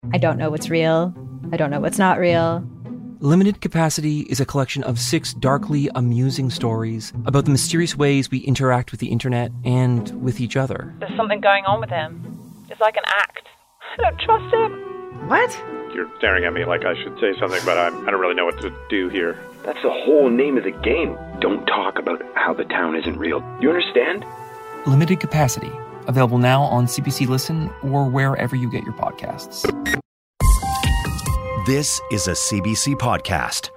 I don't know what's real. I don't know what's not real. Limited Capacity is a collection of 6 darkly amusing stories about the mysterious ways we interact with the internet and with each other. There's something going on with him. It's like an act. I don't trust him. What? You're staring at me like I should say something, but I don't really know what to do here. That's the whole name of the game. Don't talk about how the town isn't real. You understand? Limited Capacity. Available now on CBC Listen or wherever you get your podcasts. This is a CBC podcast.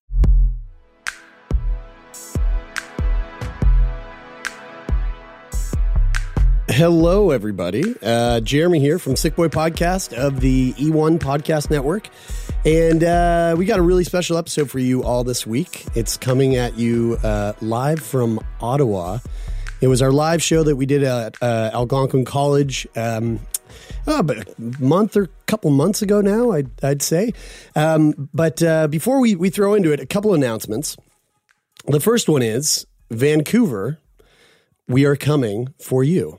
Hello, everybody. Jeremy here from Sick Boy Podcast of the E1 Podcast Network. And we got a really special episode for you all this week. It's coming at you live from Ottawa. It was our live show that we did at Algonquin College but a month or couple months ago now, I'd say. But before we throw into it, a couple announcements. The first one is Vancouver, we are coming for you.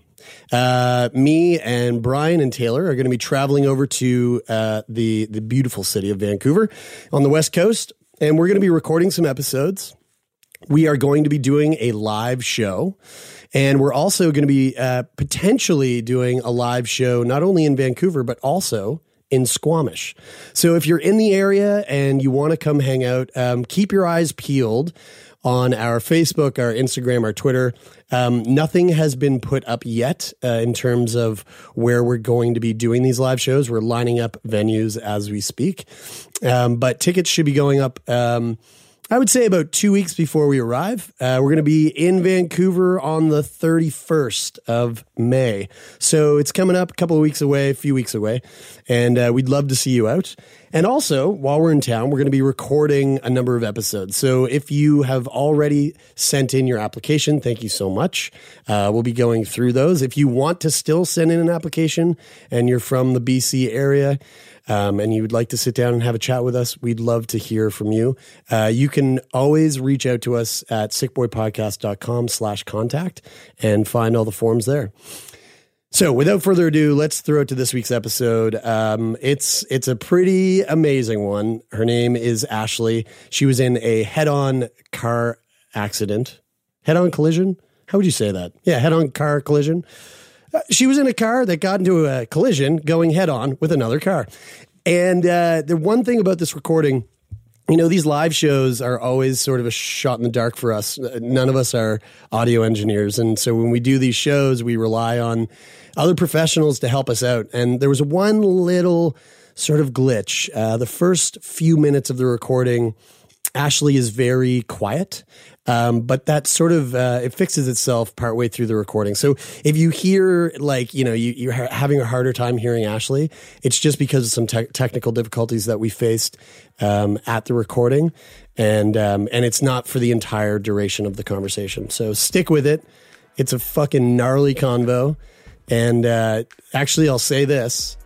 Me and Brian and Taylor are going to be traveling over to the beautiful city of Vancouver on the West Coast, and we're going to be recording some episodes. We are going to be doing a live show, and we're also going to be potentially doing a live show not only in Vancouver, but also in Squamish. So if you're in the area and you want to come hang out, keep your eyes peeled on our Facebook, our Instagram, our Twitter. Nothing has been put up yet in terms of where we're going to be doing these live shows. We're lining up venues as we speak. But tickets should be going up, I would say, about 2 weeks before we arrive. We're going to be in Vancouver on the 31st of May. So it's coming up a few weeks away. And we'd love to see you out. And also, while we're in town, we're going to be recording a number of episodes. So if you have already sent in your application, thank you so much. We'll be going through those. If you want to still send in an application and you're from the BC area, and you would like to sit down and have a chat with us, we'd love to hear from you. You can always reach out to us at sickboypodcast.com/contact and find all the forms there. So without further ado, let's throw it to this week's episode. It's a pretty amazing one. Her name is Ashley. She was in a head-on car accident. Head-on collision? How would you say that? Yeah, head-on car collision. She was in a car that got into a collision going head-on with another car. And the one thing about this recording, you know, these live shows are always sort of a shot in the dark for us. None of us are audio engineers. And so when we do these shows, we rely on other professionals to help us out. And there was one little sort of glitch. The first few minutes of the recording, Ashley is very quiet. But that sort of, it fixes itself partway through the recording. So if you hear you're having a harder time hearing Ashley, it's just because of some technical difficulties that we faced, at the recording. And it's not for the entire duration of the conversation. So stick with it. It's a fucking gnarly convo. And, actually I'll say this,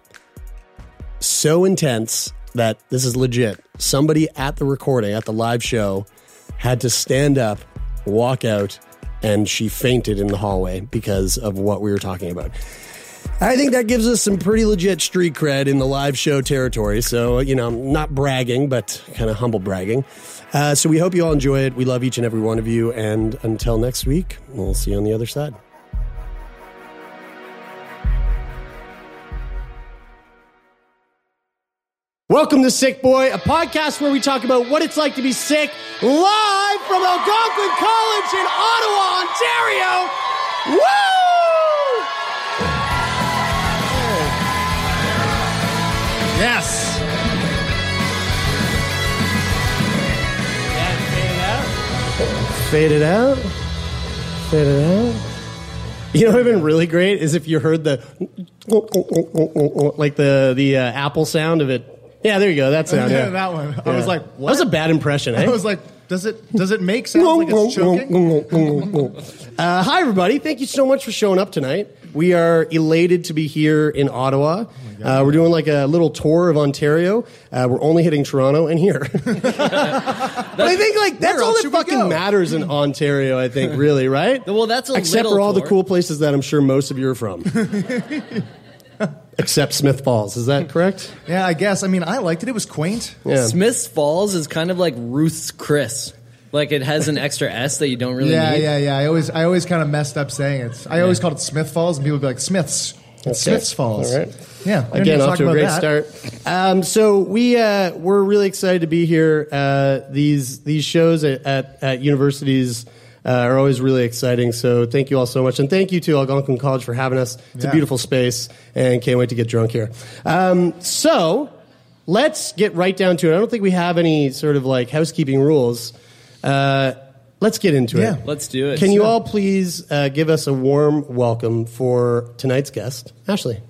so intense that this is legit. Somebody at the recording, at the live show, had to stand up, walk out, and she fainted in the hallway because of what we were talking about. I think that gives us some pretty legit street cred in the live show territory. So, not bragging, but kind of humble bragging. So we hope you all enjoy it. We love each and every one of you. And until next week, we'll see you on the other side. Welcome to Sick Boy, a podcast where we talk about what it's like to be sick, live from Algonquin College in Ottawa, Ontario. Woo! Yes. Fade it out. Fade it out. You know what would have been really great is if you heard the like the Apple sound of it. Yeah, there you go. That sound. Yeah, that one. Yeah. I was like, what? That was a bad impression, eh? I was like, does it make sense like it's choking? Hi, everybody. Thank you so much for showing up tonight. We are elated to be here in Ottawa. We're doing like a little tour of Ontario. We're only hitting Toronto and here. But I think like that's all that fucking matters in Ontario, I think, really, right? Well, that's a Except little for all tour. the cool places that I'm sure most of you are from. except Smith Falls. Is that correct? Yeah, I guess. I mean, I liked it. It was quaint. Yeah. Smith's Falls is kind of like Ruth's Chris. Like it has an extra S that you don't really need. Yeah. I always kind of messed up saying it. I always called it Smith Falls, and people would be like, Smith's. Okay. Smith's Falls. All right. Yeah. Again, off to a great start. So we're really excited to be here. These shows at universities are always really exciting. So thank you all so much. And thank you to Algonquin College for having us. It's a beautiful space and can't wait to get drunk here. So let's get right down to it. I don't think we have any sort of like housekeeping rules. Let's get into it. Let's do it. Can you all please give us a warm welcome for tonight's guest, Ashley?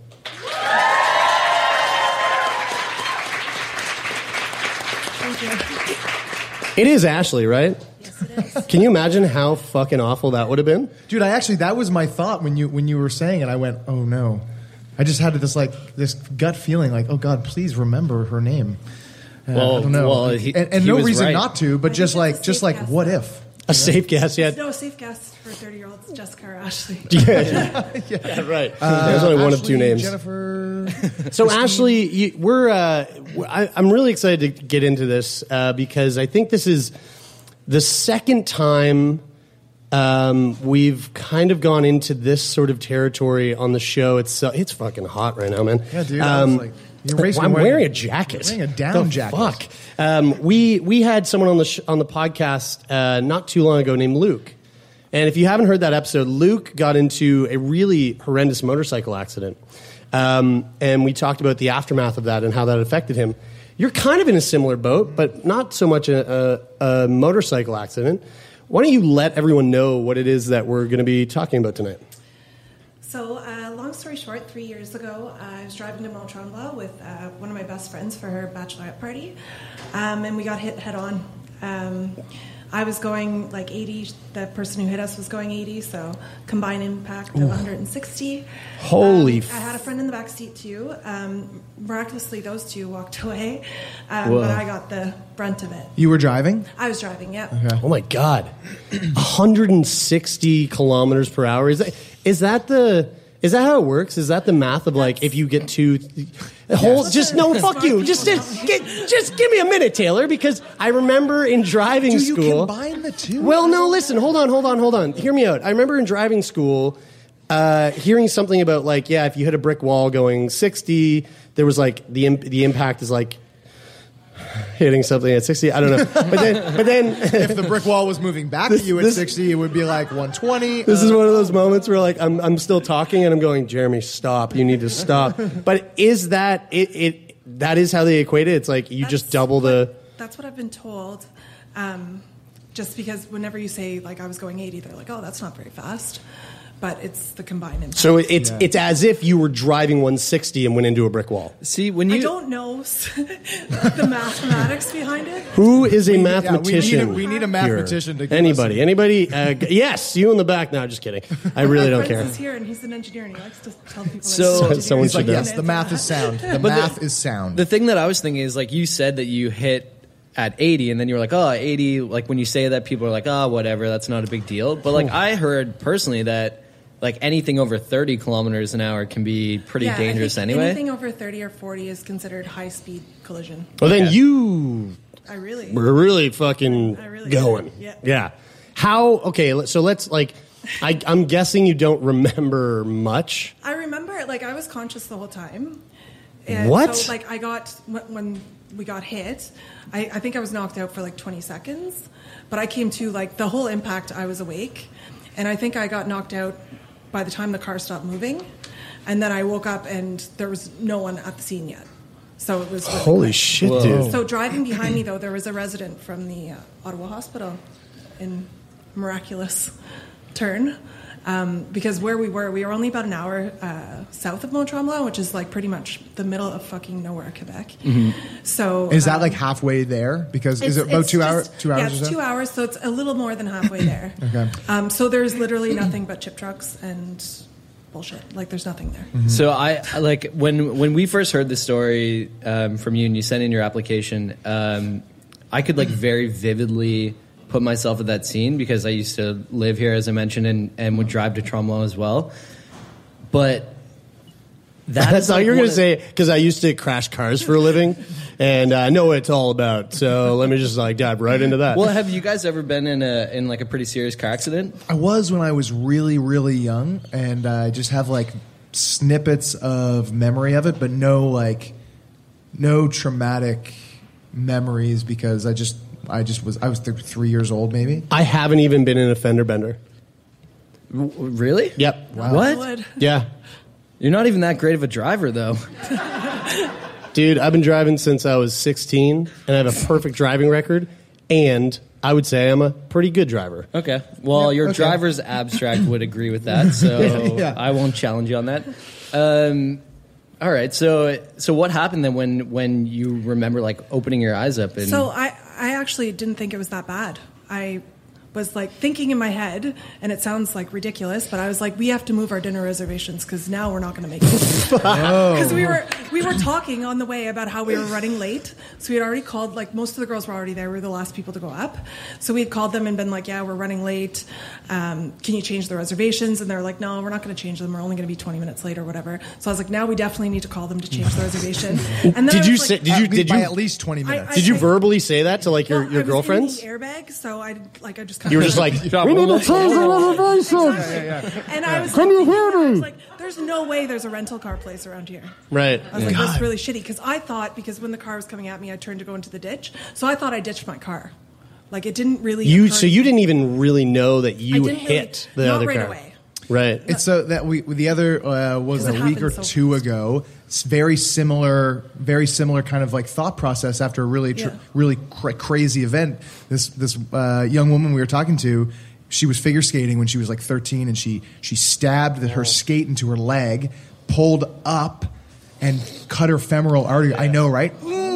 Thank you. It is Ashley, right? Yes, it is. Can you imagine how fucking awful that would have been? Dude, that was my thought when you were saying it. I went, oh no. I just had this gut feeling like, oh God, please remember her name. I don't know. Well, and no reason not to, but just like what if? A safe guess, yeah. No, safe guess for 30-year-olds, Jessica or Ashley. Yeah, right. There's only one of two names. Jennifer. So Ashley, I'm really excited to get into this because I think this is the second time we've kind of gone into this sort of territory on the show. It's fucking hot right now, man. Yeah, dude. I was like, I'm wearing a jacket. You're wearing a down jacket. Fuck. We had someone on the podcast not too long ago named Luke, and if you haven't heard that episode, Luke got into a really horrendous motorcycle accident, and we talked about the aftermath of that and how that affected him. You're kind of in a similar boat, but not so much a motorcycle accident. Why don't you let everyone know what it is that we're going to be talking about tonight? So, long story short, 3 years ago, I was driving to Mont Tremblant with one of my best friends for her bachelorette party, and we got hit head on. I was going like 80. The person who hit us was going 80, so combined impact of 160. Holy! I had a friend in the back seat too. Miraculously, those two walked away, but I got the brunt of it. You were driving? I was driving, yeah. Okay. Oh my God, 160 kilometers per hour. Is that how it works? Is that the math of like if you get fuck you. Just give me a minute, Taylor, because I remember in driving school. Do you combine the two? Well, no, listen, hold on. Hear me out. I remember in driving school hearing something about like, if you hit a brick wall going 60, there was like the impact is like hitting something at 60. I don't know. But then if the brick wall was moving back at you at 60, it would be like 120. This is one of those moments where like I'm still talking and I'm going, Jeremy, stop. You need to stop. But is that it that is how they equate it? It's like just double the... That's what I've been told. Just because whenever you say like I was going 80, they're like, oh, that's not very fast. But it's the combined impact. So it's as if you were driving 160 and went into a brick wall. See, when you... I don't know the mathematics behind it. Who is a mathematician? We need a mathematician to give Anybody? Yes, you in the back. No, just kidding. I really don't care. He's here and he's an engineer and he likes to tell people. Someone he's should like, know. yes, the math is sound. The math is sound. The thing that I was thinking is like you said that you hit at 80 and then you were like, oh, 80. Like when you say that, people are like, oh, whatever, that's not a big deal. But like I heard personally that like anything over 30 kilometers an hour can be pretty dangerous anyway. Anything over 30 or 40 is considered high-speed collision. Well, then you were really fucking going. Yeah. How? Okay, so let's like. I'm guessing you don't remember much. I remember, like, I was conscious the whole time. What? So, like, when we got hit, I think I was knocked out for like 20 seconds. But I came to, like, the whole impact, I was awake. And I think I got knocked out by the time the car stopped moving. And then I woke up and there was no one at the scene yet. So it was... Holy shit, dude. So driving behind me, though, there was a resident from the Ottawa Hospital in miraculous turn. Because where we were only about an hour south of Mont Tremblant, which is like pretty much the middle of fucking nowhere, Quebec. Mm-hmm. So is that like halfway there? Because is it about 2 hours? 2 hours? Yeah, it's 2 hours, so it's a little more than halfway there. Okay. So there's literally nothing but chip trucks and bullshit. Like there's nothing there. Mm-hmm. So I like when we first heard the story from you and you sent in your application, I could like very vividly put myself in that scene because I used to live here, as I mentioned, and would drive to Tremblant as well. But That's all you're going to say, because I used to crash cars for a living, and I know what it's all about. So let me just dive right into that. Well, have you guys ever been in a pretty serious car accident? I was when I was really, really young, and I just have snippets of memory of it, but no traumatic memories, because I was 3 years old maybe. I haven't even been in a fender bender. Really? Yep. Wow. What? Yeah. You're not even that great of a driver, though. Dude, I've been driving since I was 16, and I have a perfect driving record, and I would say I'm a pretty good driver. Okay. Well, your driver's abstract would agree with that, so Yeah. I won't challenge you on that. All right. So what happened then when you remember opening your eyes up? So I actually didn't think it was that bad. I was thinking in my head, and it sounds ridiculous, but I was we have to move our dinner reservations because now we're not going to make it. Because we were talking on the way about how we were running late. So we had already called, most of the girls were already there. We were the last people to go up. So we had called them and been yeah, we're running late. Can you change the reservations? And they're no, we're not going to change them. We're only going to be 20 minutes late or whatever. So I was now we definitely need to call them to change the reservation. And then did you at least 20 minutes? Did you verbally say that to your girlfriends? I was in the airbag, so I just You were just we need to change the reservation. And I was Can you hear me? there's no way there's a rental car place around here. Right. I was this is really shitty, because I thought, because when the car was coming at me, I turned to go into the ditch. So I thought I ditched my car. It didn't really So you didn't even really know that you hit the other right car. Away. Right. It's so that the other was a week or two ago. It's very similar kind of thought process after a really crazy event. This young woman we were talking to, she was figure skating when she was 13, and she stabbed her skate into her leg, pulled up, and cut her femoral artery. I know, right?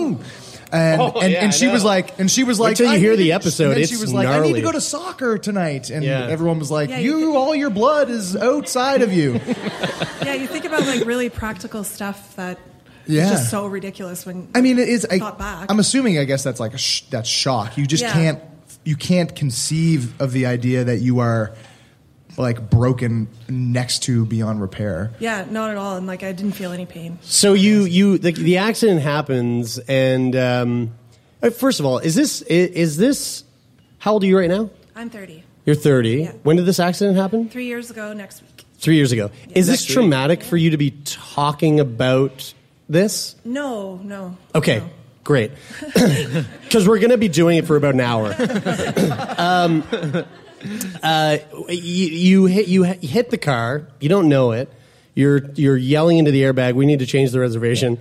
And she was like, Wait till you hear the episode. It's she was gnarly. I need to go to soccer tonight, and everyone was all your blood is outside of you. Yeah, you think about really practical stuff that is just so ridiculous when it is. thought back. I'm assuming, I guess that's that's shock. You just can't conceive of the idea that you are broken next to beyond repair. Yeah, not at all. And I didn't feel any pain. So the accident happens, and first of all, is this how old are you right now? I'm 30. You're 30. Yeah. When did this accident happen? 3 years ago next week. 3 years ago. Yeah. Is this traumatic for you to be talking about this? No. Okay. No. Great. Because we're going to be doing it for about an hour. You hit the car. You don't know it. You're yelling into the airbag. We need to change the reservation.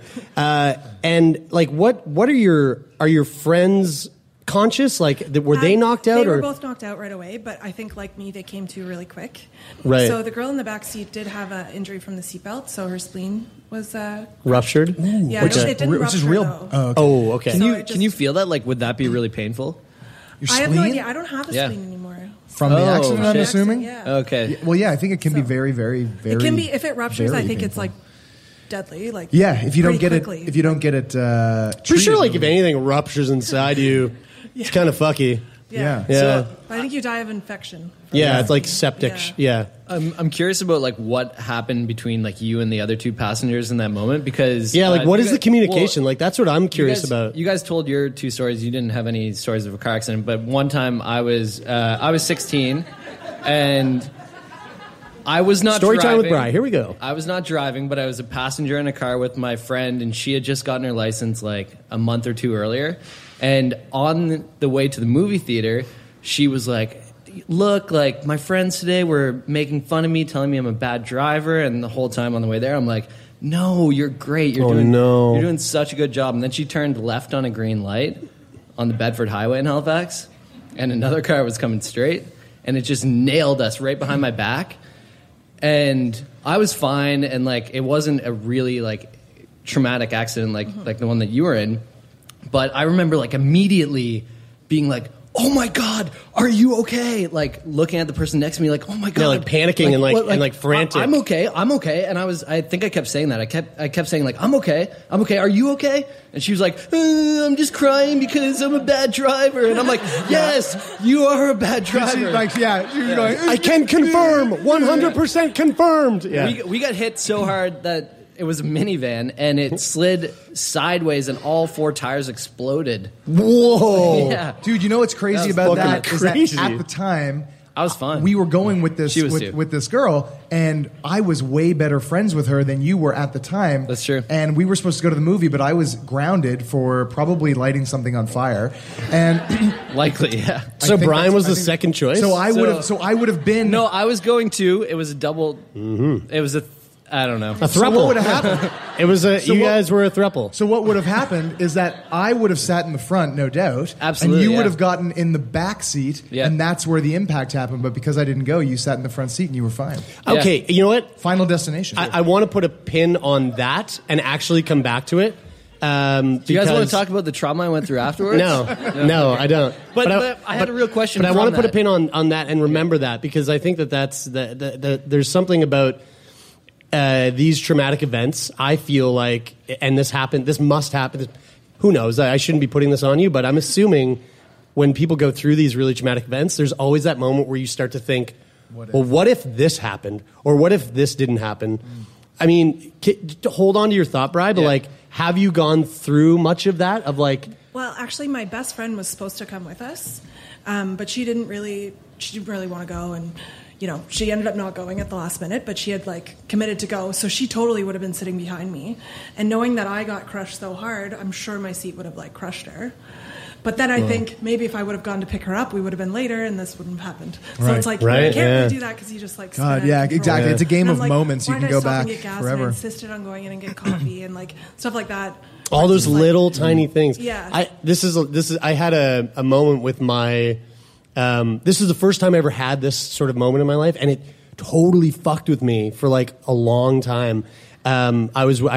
And what are your friends conscious? Were they knocked out? They were both knocked out right away, but I think like me, they came to really quick. Right. So the girl in the back seat did have an injury from the seatbelt, so her spleen was ruptured. Yeah, it didn't rupture, which is real. Though. Oh, okay. Can you feel that? Would that be really painful? Your I spleen? have no idea. I don't have a spleen anymore. From the accident, I'm assuming? Yeah. Okay. Well, yeah, I think it can be very, very, very. It can be, if it ruptures, I think painful. it's deadly. If you don't get quickly. it, Pretty sure, if anything ruptures inside you, it's kind of fucky. Yeah. So I think you die of infection. Yeah, it's like septic. Yeah. I'm curious about what happened between you and the other two passengers in that moment, because what is the communication? That's what I'm curious about. You guys told your two stories. You didn't have any stories of a car accident, but one time I was 16 and I was not Story driving. time with Bri. Here we go. I was not driving, but I was a passenger in a car with my friend, and she had just gotten her license a month or two earlier. And on the way to the movie theater, she was like, look, my friends today were making fun of me, telling me I'm a bad driver. And the whole time on the way there, I'm like, no, you're great. You're doing such a good job. And then she turned left on a green light on the Bedford Highway in Halifax, and another car was coming straight, and it just nailed us right behind my back. And I was fine, and it wasn't a really traumatic accident like the one that you were in. But I remember being oh my God, are you okay? Looking at the person next to me oh my God. Yeah, panicking and frantic. I'm okay. And I think I kept saying that. I kept saying I'm okay. Are you okay? And she was like, I'm just crying because I'm a bad driver. And I'm like, yes, you are a bad driver. She was going, I can confirm, 100% confirmed. Yeah. We got hit so hard that it was a minivan, and it slid sideways, and all 4 tires exploded. Whoa. Yeah. Dude, you know what's crazy That about was that is that crazy. at the time, I was fine. we were going with this She was too. with this girl, and I was way better friends with her than you were at the time. That's true. And we were supposed to go to the movie, but I was grounded for probably lighting something on fire. And Likely, yeah. So Brian was the second choice? So I would have been. No, I was going to. It was a double. It was I don't know. A throuple. So what would have happened? It was you guys were a throuple. So what would have happened is that I would have sat in the front, no doubt. Absolutely, And you would yeah. have gotten in the back seat, Yeah. and that's where the impact happened. But because I didn't go, you sat in the front seat and you were fine. Okay, you know what? Final destination. I want to put a pin on that and actually come back to it. Do you guys want to talk about the trauma I went through afterwards? No, I don't. But I had a real question. But I want to put a that. pin on that and remember that, because I think that's there's something about these traumatic events. I feel like, and this must happen. Who knows? I shouldn't be putting this on you, but I'm assuming when people go through these really traumatic events, there's always that moment where you start to think, what if this happened? Or what if this didn't happen? I mean, hold on to your thought, Bri, but like, have you gone through much of that? Of like, Well, actually, my best friend was supposed to come with us, but she didn't really want to go, and she ended up not going at the last minute. But she had committed to go, so she totally would have been sitting behind me. And knowing that I got crushed so hard, I'm sure my seat would have crushed her. But then I think maybe if I would have gone to pick her up, we would have been later, and this wouldn't have happened. So Right. it's like Right, you can't yeah. really do that because you just God, yeah, exactly. It's a game of moments. You Why can did I go stop back and get gas? forever. And I insisted on going in and get coffee and stuff like that. all those Just, little tiny things. Yeah. I had a moment with my. This is the first time I ever had this sort of moment in my life, and it totally fucked with me for a long time. My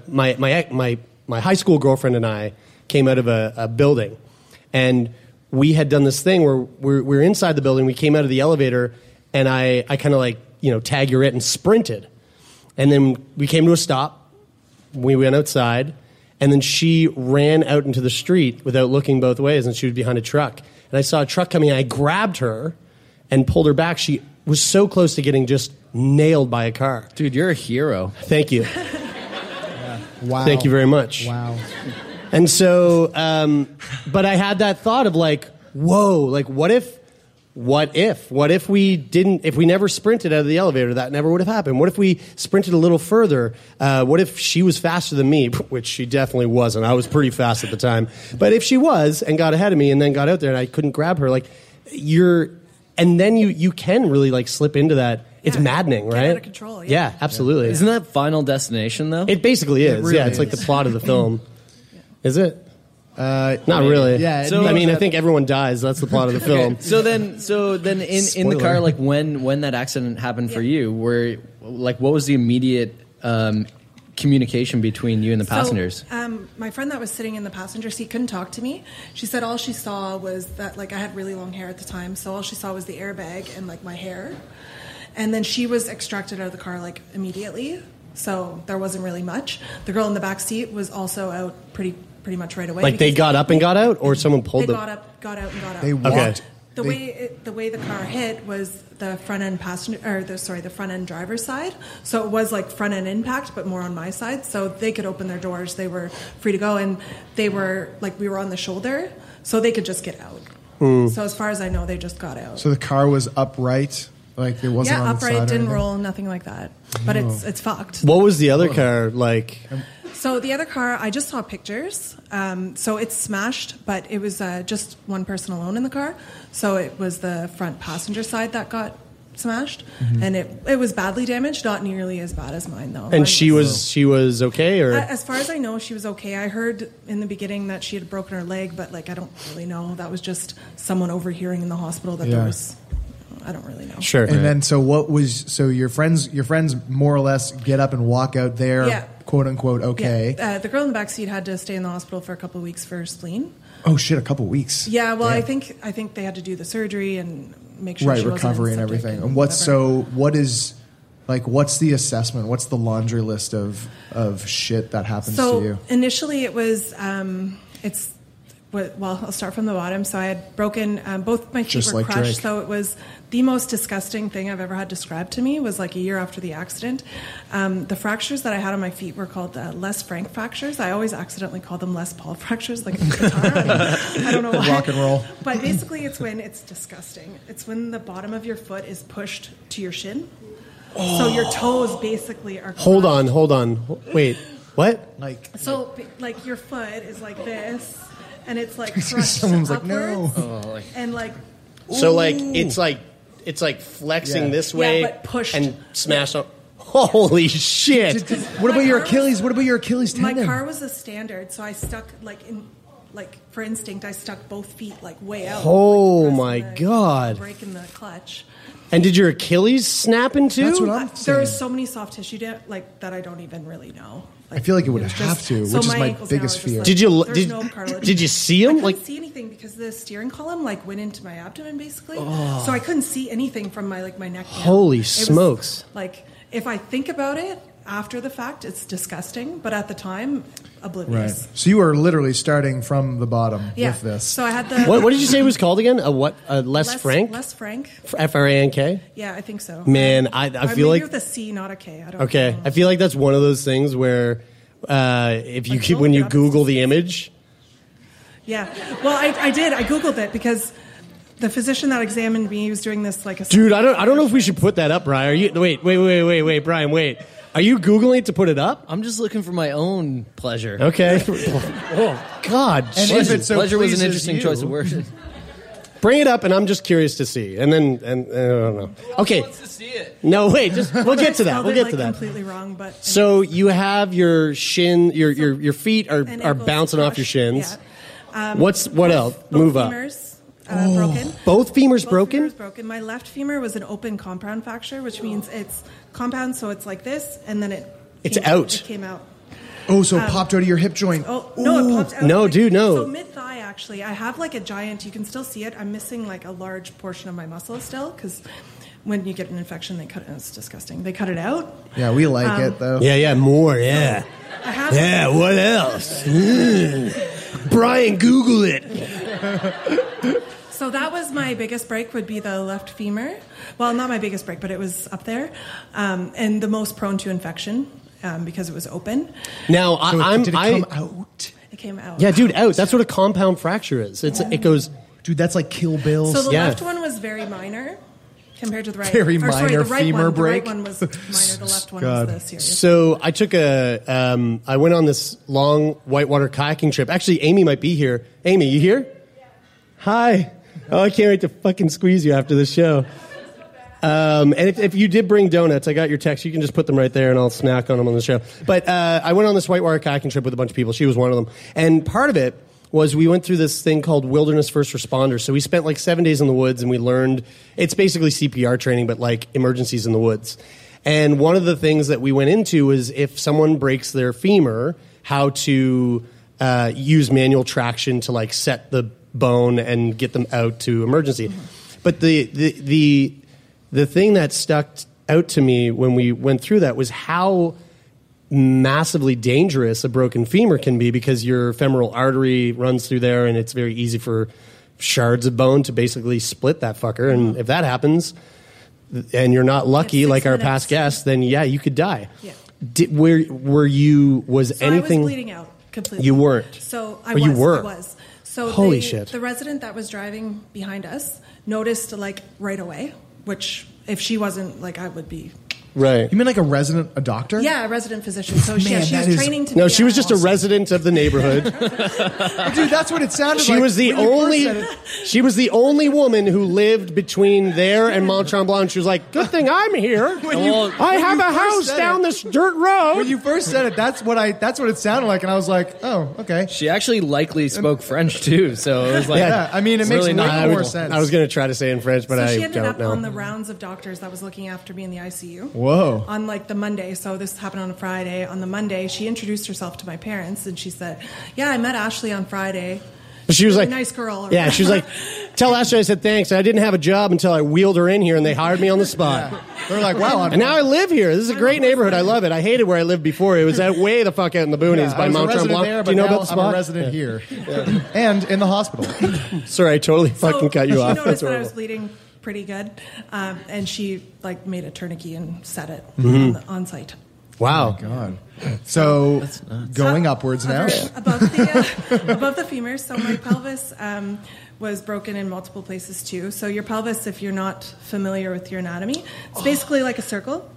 high school girlfriend and I came out of a building, and we had done this thing where we're inside the building. We came out of the elevator, and I kind of tag you're it and sprinted, and then we came to a stop. We went outside, and then she ran out into the street without looking both ways, and she was behind a truck. And I saw a truck coming, and I grabbed her and pulled her back. She was so close to getting just nailed by a car. Dude, you're a hero. Thank you. Wow. Thank you very much. Wow. And so, but I had that thought of whoa, what if we never sprinted out of the elevator, that never would have happened? What if we sprinted a little further? What if she was faster than me, which she definitely wasn't. I was pretty fast at the time. But if she was and got ahead of me and then got out there and I couldn't grab her, and then you can really slip into that. It's maddening, right? Out of control. Yeah, absolutely. Isn't that Final Destination though? It basically is. really It's like the plot of the film. Is it? Not really. Yeah. So- I mean, I think everyone dies. That's the plot of the film. So then in the car, Spoiler. when that accident happened for you, what was the immediate communication between you and the passengers? So, my friend that was sitting in the passenger seat couldn't talk to me. She said all she saw was that I had really long hair at the time, so all she saw was the airbag and my hair. And then she was extracted out of the car immediately, so there wasn't really much. The girl in the back seat was also out pretty much right away. They got up and got out, or someone pulled They them? got out and got out. They walked. The way the car hit was the front end the front end driver's side. So it was front end impact, but more on my side. So they could open their doors. They were free to go, and they were we were on the shoulder, so they could just get out. So as far as I know, they just got out. So the car was upright, it wasn't on the side upright, or didn't anything? roll, nothing like that. But it's fucked. What was the other car like? So the other car, I just saw pictures. So it's smashed, but it was just one person alone in the car. So it was the front passenger side that got smashed, and it was badly damaged. Not nearly as bad as mine, though. And she was okay, or As far as I know, she was okay. I heard in the beginning that she had broken her leg, but I don't really know. That was just someone overhearing in the hospital that there was. I don't really know. sure? And then, so your friends more or less get up and walk out there, Yeah. quote unquote, okay. Yeah. The girl in the back seat had to stay in the hospital for a couple of weeks for spleen. Oh shit, a couple weeks. Yeah, well, Damn. I think they had to do the surgery and make sure Right, she wasn't recovery and septic everything. And what's whatever. what's the assessment? What's the laundry list of shit that happens So to you? initially it was it's well, I'll start from the bottom. So I had broken, both my feet Just were like crushed. Drake. So it was the most disgusting thing I've ever had described to me. Was like a year after the accident. The fractures that I had on my feet were called Les Frank fractures. I always accidentally call them Les Paul fractures, like a guitar. I don't know why. Rock and roll. But basically it's disgusting. It's when the bottom of your foot is pushed to your shin. So your toes basically are Hold crushed. on. Wait, what? Like, So, like, your foot is like this, and it's like crushed someone's like, upwards, no. and like, So like it's like flexing Yeah. this way but pushed. and smashed on. Holy shit! What about your car was- Achilles? What about your Achilles my tendon? car was a standard, so I stuck for instinct, I stuck both feet like way out. Oh, like, my pressing God. breaking the clutch. And did your Achilles snap in two? That's what I'm There saying. was so many soft tissue that I don't even really know. I feel like it would was have just- to, so which is my ankles now biggest are just fear. like, Did you there's no cartilage. did you see I him? couldn't Like see anything because the steering column like went into my abdomen basically, so I couldn't see anything from my neck down. Holy It was, smokes. like if I think about it after the fact, it's disgusting, but at the time, oblivious. Right. So you were literally starting from the bottom Yeah. with this. So I had the what did you say it was called again? A what? A Les Frank? Les Frank. Frank? Yeah, I think so. Man, I Or feel maybe like with a C, not a K. I don't okay. know. I feel like that's one of those things where if you Like, keep look when it you up. Google the image. Yeah. Well, I did. I Googled it because the physician that examined me was doing this like a Dude, I don't know if we should put that up, Brian. Are you wait, Brian, wait. Are you Googling it to put it up? I'm just looking for my own pleasure. Okay. Oh God. And Jesus. if it so pleasure was an pleases interesting you. choice of words. Bring it up, and I'm just curious to see. And then I don't know. Okay. to see it. No, wait. We'll get to that. spelled We'll it, get like, to that. completely wrong, but So you have your shin, your feet are ankles bouncing off your crushed, shins. yeah. What else? Both Move up. femurs, broken. Both femurs Both broken. femurs broken. My left femur was an open compound fracture, which means it's compound, so it's like this, and then It's out. It came out. Oh, so it popped out of your hip joint. Oh no, it popped out. No, like- dude, no. So mid thigh, actually, I have like a giant. You can still see it. I'm missing like a large portion of my muscle still because when you get an infection, they cut it. It's disgusting. They cut it out. Yeah, we like it though. Yeah, more. Yeah. I have. Yeah. What else? Brian, Google it. So that was my biggest break. Would be the left femur. Well, not my biggest break, but it was up there, and the most prone to infection because it was open. Now So I'm. did it come out? It came out. Yeah, dude, out. That's what a compound fracture is. It goes. Dude, that's like Kill Bill. So the Yeah. left one was very minor compared to the right. Very or, sorry, minor the right femur one, break. The right one was minor. The left one God. was the serious. So I took I went on this long whitewater kayaking trip. Actually, Amy might be here. Amy, you here? Hi. Oh, I can't wait to fucking squeeze you after the show. And if you did bring donuts, I got your text. You can just put them right there, and I'll snack on them on the show. But I went on this whitewater kayaking trip with a bunch of people. She was one of them. And part of it was we went through this thing called Wilderness First Responders. So we spent like 7 days in the woods, and we learned it's basically CPR training, but like emergencies in the woods. And one of the things that we went into is if someone breaks their femur, how to use manual traction to like set the bone and get them out to emergency. But the thing that stuck out to me when we went through that was how massively dangerous a broken femur can be because your femoral artery runs through there and it's very easy for shards of bone to basically split that fucker. And if that happens and you're not lucky It's 6 like our minutes. past guest, then yeah, you could die. Yeah. Were you, was So anything? I was bleeding out completely. You weren't. So I Or was. you were. I was. So Holy shit. The resident that was driving behind us noticed like right away, which if she wasn't like I would be. Right. You mean like a doctor? Yeah, a resident physician. So she Man, was that is- training to be. No, she was just a awesome. resident of the neighborhood. Dude, that's what it sounded She like. was the when you first only. said it. She was the only woman who lived between there and Mont Tremblant. And she was like, "Good thing I'm here. When you- I when have you a first house said down it- this dirt road." When you first said it, that's what it sounded like, and I was like, oh, okay. She actually likely spoke French too, so it was like, Yeah, I mean, it it's makes really way not more cool. sense. I was going to try to say it in French, but So I she ended don't up know. on the rounds of doctors that was looking after me in the ICU. Whoa. On like the Monday, so this happened on a Friday. On the Monday, she introduced herself to my parents, and she said, "Yeah, I met Ashley on Friday. But she was Really like, nice girl." or Yeah, she was like, whatever. Tell Ashley I said thanks. I didn't have a job until I wheeled her in here, and they hired me on the spot. Yeah. They're like, wow. And now I live here. This is a great neighborhood. I love it. I hated where I lived before. It was way the fuck out in the boonies by Mount Tremblant. There, Do you know about the spot? I'm a resident here. Yeah. And in the hospital. Sorry, I totally fucking cut you off. She noticed that I was bleeding pretty good, and she made a tourniquet and set it on site. Wow. Oh my God. So going upwards now. Above the femur. So my pelvis was broken in multiple places too. So your pelvis, if you're not familiar with your anatomy, it's basically like a circle.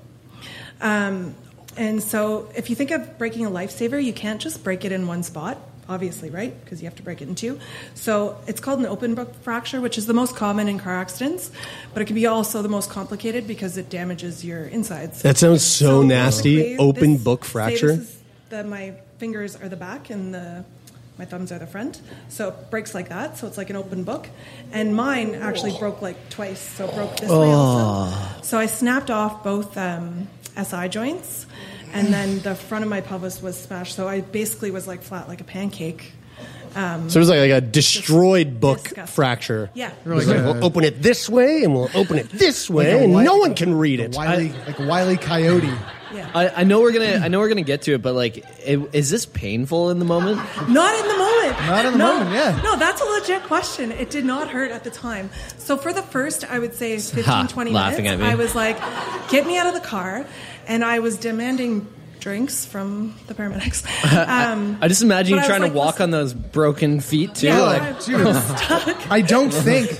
And so if you think of breaking a lifesaver, you can't just break it in one spot, obviously, right? Because you have to break it in two. So it's called an open book fracture, which is the most common in car accidents, but it can be also the most complicated because it damages your insides. That sounds so nasty. Open book fracture. This is my fingers are the back and my thumbs are the front. So it breaks like that. So it's like an open book. And mine actually broke like twice. So it broke this way also. So I snapped off both SI joints. And then the front of my pelvis was smashed. So I basically was like flat like a pancake. So it was like a destroyed book fracture. Yeah. We'll open it this way and we'll open it this way and no one can read it. Like Wile E. Coyote. Yeah. I know we're gonna get to it, but like, is this painful in the moment? Not in the moment. Not in the moment, yeah. No, that's a legit question. It did not hurt at the time. So for the first, I would say 15, 20 laughing minutes, at me. I was like, get me out of the car. And I was demanding drinks from the paramedics. I just imagine you trying to walk listen, on those broken feet too. Yeah, like, Dude, I don't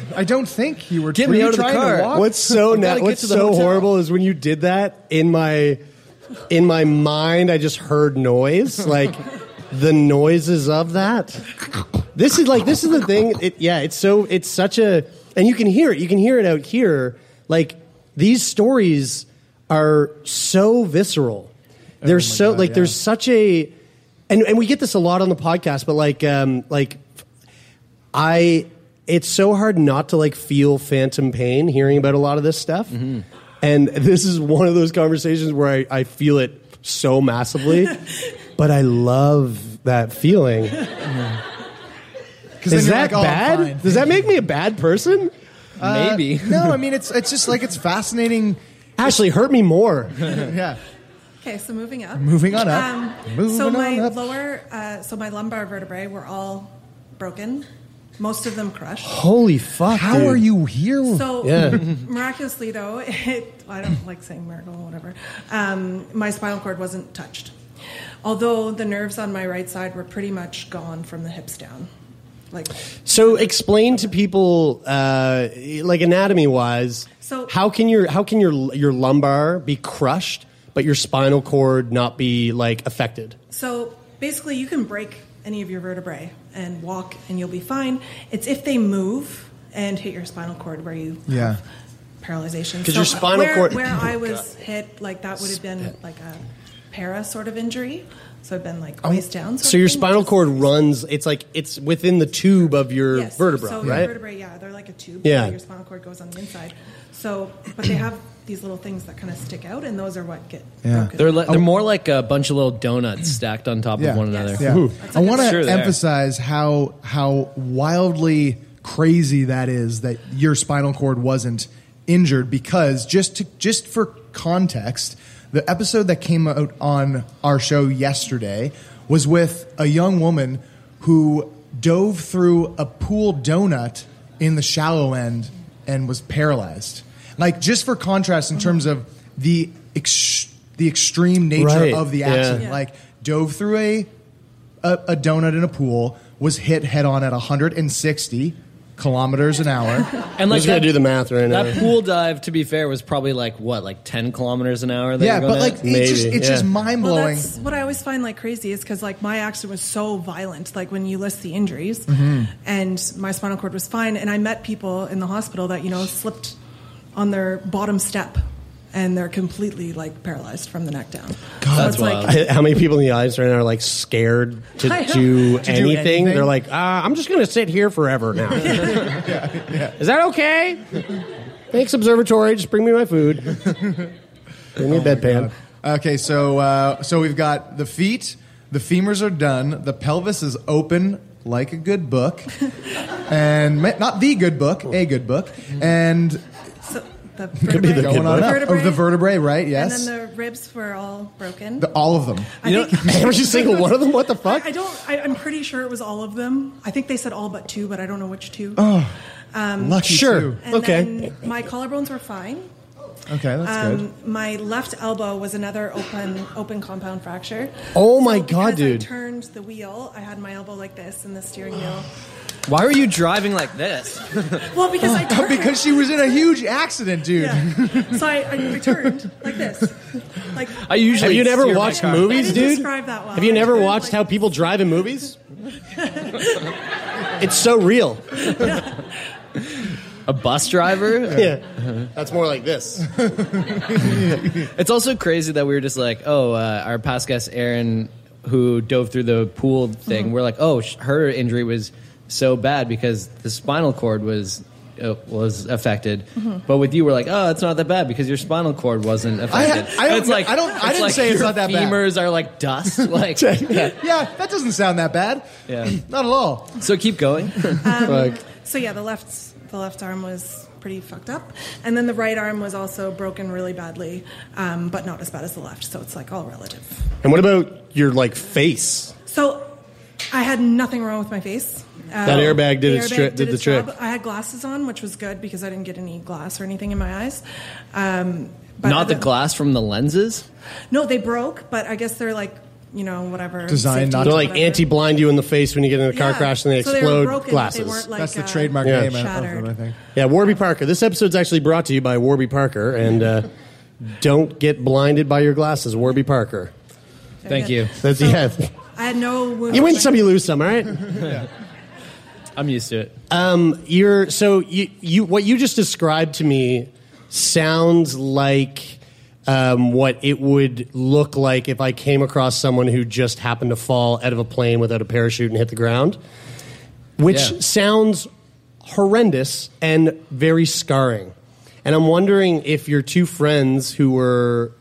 think you were. Get me out of the car. What's so horrible is when you did that in my mind. I just heard noise, like the noises of that. This is the thing. It's such a, and you can hear it. You can hear it out here. Like these stories are so visceral. They're there's such a, and we get this a lot on the podcast, but it's so hard not to like feel phantom pain hearing about a lot of this stuff. Mm-hmm. And this is one of those conversations where I feel it so massively, but I love that feeling. Is that bad? Does that make me a bad person? Maybe. No, I mean, it's just like, it's fascinating. Ashley, hurt me more. Yeah. Okay, so moving up. Moving on up. So my lumbar vertebrae were all broken. Most of them crushed. Holy fuck! How are you here? So miraculously, though, I don't like saying miracle, whatever. My spinal cord wasn't touched, although the nerves on my right side were pretty much gone from the hips down. So explain to people, like anatomy wise, how can your lumbar be crushed, but your spinal cord not be like affected? So basically, you can break any of your vertebrae and walk, and you'll be fine. It's if they move and hit your spinal cord where you have paralyzation. Because your spinal cord, where I was hit, like that would have been like a para sort of injury. So I've been like waist down. So your spinal cord runs. It's like it's within the tube of your vertebra, so right? Your vertebrae, they're like a tube. Yeah. Your spinal cord goes on the inside. So, but they have these little things that kind of stick out, and those are what get broken. They're more like a bunch of little donuts stacked on top of one another. Yeah. I want to emphasize how wildly crazy that is that your spinal cord wasn't injured, because just for context, the episode that came out on our show yesterday was with a young woman who dove through a pool donut in the shallow end and was paralyzed. Like, just for contrast in terms of the extreme nature of the accident. Yeah. Like, dove through a donut in a pool, was hit head on at 160 kilometers an hour. And like, I'm gonna do the math right now. That pool dive, to be fair, was probably like 10 kilometers an hour. Yeah, but like it's just mind blowing. Well, that's what I always find like crazy is because like my accident was so violent. Like when you list the injuries, and my spinal cord was fine, and I met people in the hospital that Oh. slipped on their bottom step. And they're completely like paralyzed from the neck down. God, so that's wild. How many people in the audience right now are like scared to do anything? They're like, I'm just going to sit here forever now. Is that okay? Thanks, observatory. Just bring me my food. Bring me a bedpan. Okay, so we've got the feet, The femurs are done. The pelvis is open like a good book, and not the good book, a good book, and So the could be the vertebrae- going on up. vertebrae, Of the vertebrae, right? Yes, And then the ribs were all broken. all of them. I think, Was you single one of them? What the fuck? I'm pretty sure it was all of them. I think they said all but 2, but I don't know which 2. Lucky Sure. too. And Okay. then my collarbones were fine. Okay, that's good. My left elbow was another open compound fracture. Oh my So God, because dude. I turned the wheel. I had my elbow like this in the steering wheel. Why were you driving like this? Well, because I turned. Because she was in a huge accident, dude. Yeah. So I turned like this. Like I usually Have you never steer my watched car. movies, I didn't dude? describe that well. Have you I never turned watched like- how people drive in movies? It's so real. A bus driver? Yeah. That's more like this. It's also crazy that we were just like, our past guest Erin, who dove through the pool thing, we're like, her injury was so bad because the spinal cord was affected. But with you, we're like, it's not that bad because your spinal cord wasn't affected. I didn't say it's your not that bad. femurs are like dust. Like, Yeah, that doesn't sound that bad. yeah. Not at all. So keep going. So yeah, the left arm was pretty fucked up, and then the right arm was also broken really badly, but not as bad as the left. So it's like all relative. And what about your like face? So I had nothing wrong with my face. That airbag did the its airbag tri- did the trick. job. I had glasses on, which was good because I didn't get any glass or anything in my eyes. But Not the glass from the lenses? No, they broke, but I guess they're like, whatever. Designed safety, not They're to- like whatever. anti-blind you in the face when you get in a car Yeah. crash and they So they were explode broken, but they glasses. weren't, like, That's the trademark Yeah. name of Shattered. them, I think. Yeah, Warby Parker. This episode's actually brought to you by Warby Parker, and don't get blinded by your glasses, Warby Parker. Thank you. That's I had no wounds. You win some, you lose some. All right. I'm used to it. What you just described to me sounds like what it would look like if I came across someone who just happened to fall out of a plane without a parachute and hit the ground, which sounds horrendous and very scarring. And I'm wondering if your two friends who were,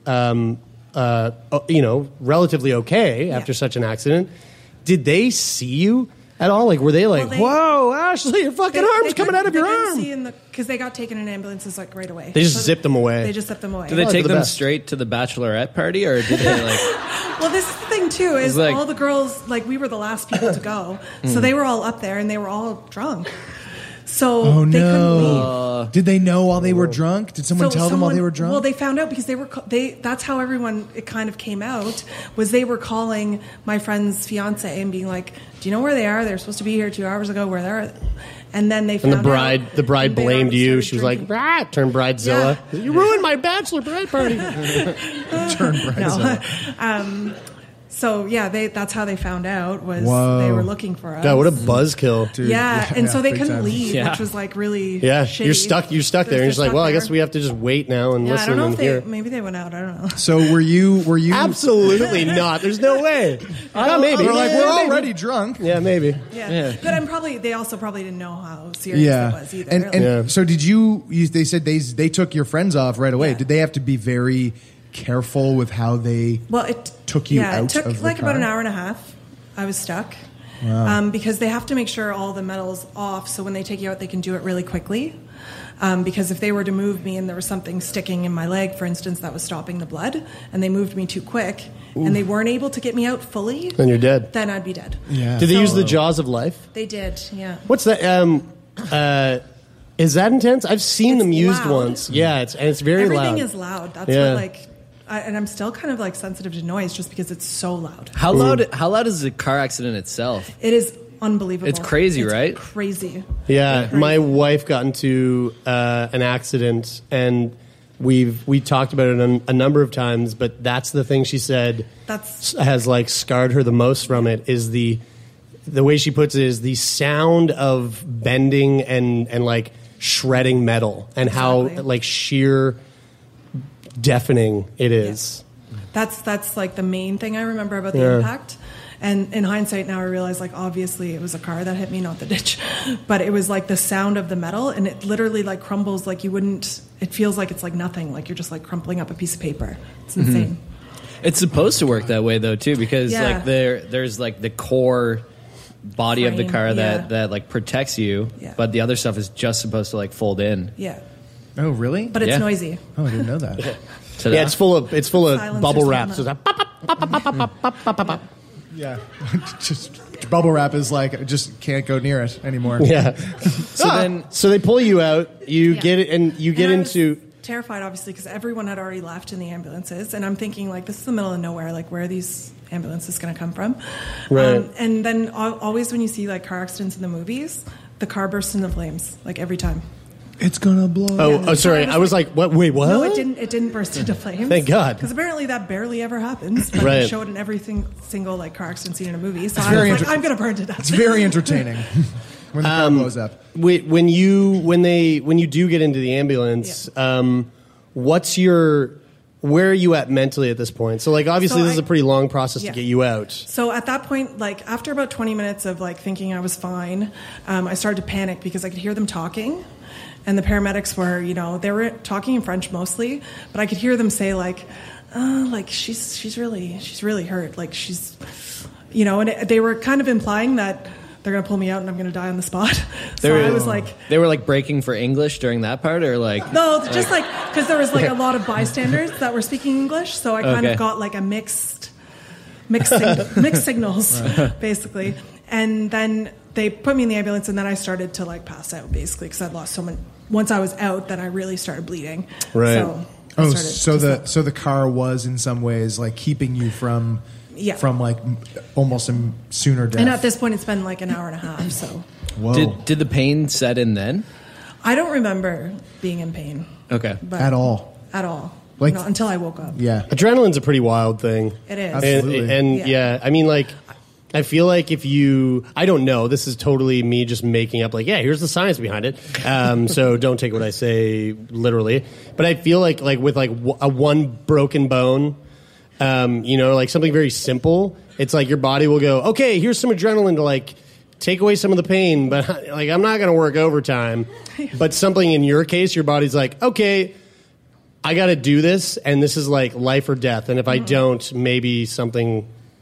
relatively okay after such an accident, did they see you at all? Like, were they like, whoa, Ashley, your fucking arm's coming out of your arm? Because they got taken in ambulances like right away. They just zipped them away. They just zipped them away. Did they take the them best. straight to the bachelorette party, or did they like? Well, this is the thing too. Is like- all the girls we were the last people to go, so they were all up there and they were all drunk. So Oh they couldn't no! leave. Did they know while they were drunk? Did someone tell them while they were drunk? Well, they found out because that's how everyone, it kind of came out, was they were calling my friend's fiance and being like, do you know where they are? They're supposed to be here 2 hours ago. Where they're, and then they And found the out. bride and they'd blamed already you. started She was like, drinking. turned bridezilla. Yeah. You ruined my bachelor bride party. No. So yeah, that's how they found out was Whoa. they were looking for us. God, what a buzzkill. Yeah, and so they big couldn't time. leave, Yeah. which was like really Yeah, shitty. you're stuck there. And you're just like, well, I guess we have to just wait now and Yeah, I listen don't know and if hear. maybe they went out. I don't know. So were you? Absolutely not. There's no way. Maybe. They're like, Yeah, we're maybe. already drunk. Yeah, maybe. Yeah. But they also probably didn't know how serious it was either. And so did you? They said they took your friends off right away. Did they have to be very careful with how they took you out it took of the like car? about an hour and a half. I was stuck. Wow. Because they have to make sure all the metal's off, so when they take you out, they can do it really quickly. Because if they were to move me and there was something sticking in my leg, for instance, that was stopping the blood, and they moved me too quick, and they weren't able to get me out fully, Then you're dead. then I'd be dead. Did they use the jaws of life? They did, yeah. What's that? Is that intense? I've seen them used loud. once. Yeah, it's very Everything loud. is loud. That's Yeah. what and I'm still kind of sensitive to noise just because it's so loud. How loud is the car accident itself? It is unbelievable. It's crazy, It's right? Crazy. Yeah, my wife got into an accident, and we talked about it a number of times. But that's the thing she said has scarred her the most from it is the way she puts it is the sound of bending and shredding metal and how sheer deafening it is. That's the main thing I remember about the impact. And in hindsight now I realize obviously it was a car that hit me, not the ditch. But it was the sound of the metal, and it literally crumbles you wouldn't. It feels like it's nothing. You're just crumpling up a piece of paper. It's insane. It's supposed to work that way though too, because Yeah. like there's like the core body of the Frame, car yeah. that like protects you, Yeah. but the other stuff is just supposed to like fold in. Yeah. Oh, really? But it's Yeah. noisy. Oh, I didn't know that. So Yeah, it's full of Silencers bubble on wrap. them. So it's like, pop, pop, pop, pop, pop, pop, pop, pop, pop, pop. Yeah. Just bubble wrap is like, just can't go near it anymore. Yeah. then So they pull you out. You Yeah. get it, and you get And I was into. terrified, obviously, because everyone had already left in the ambulances, and I'm thinking, like, this is the middle of nowhere. Like, where are these ambulances going to come from? Right. And then always when you see like car accidents in the movies, the car bursts into flames, like every time. It's gonna blow. Oh, sorry. I was like, what? Wait, what? No, it didn't. It didn't burst into flames. Thank God. Because apparently that barely ever happens. But Right. they show it in every single like car accident scene in a movie. So It's I was very like, inter- I'm going to burn to death. It's very entertaining when the car blows up. When you do get into the ambulance, where are you at mentally at this point? So like obviously So this is a pretty long process Yeah. to get you out. So at that point, like after about 20 minutes of like thinking I was fine, I started to panic because I could hear them talking, and the paramedics were, they were talking in French mostly, but I could hear them say like she's really hurt, like she's, and they were kind of implying that they're going to pull me out and I'm going to die on the spot. So I was like, they were like breaking for English during that part, or like no, just like because there was like a lot of bystanders that were speaking English, so I kind Okay. of got like a mixed signals basically. And then they put me in the ambulance, and then I started to like pass out basically because I'd lost so much. Once I was out, then I really started bleeding. Right. So I Oh, started so the car was in some ways like keeping you from Yeah. from like almost a sooner death. and at this point, it's been like an hour and a half. So Whoa. did the pain set in then? I don't remember being in pain Okay. but At all. At all. Like- Not until I woke up. Yeah. Adrenaline's a pretty wild thing. It is. Absolutely. And Yeah. yeah, I mean like I feel like I don't know, this is totally me just making up like, yeah, here's the science behind it. So don't take what I say literally. But I feel like with like a one broken bone, like something very simple, it's like your body will go, okay, here's some adrenaline to like take away some of the pain, but like I'm not going to work overtime. But something in your case, your body's like, okay, I got to do this, and this is like life or death. And if I don't, maybe something,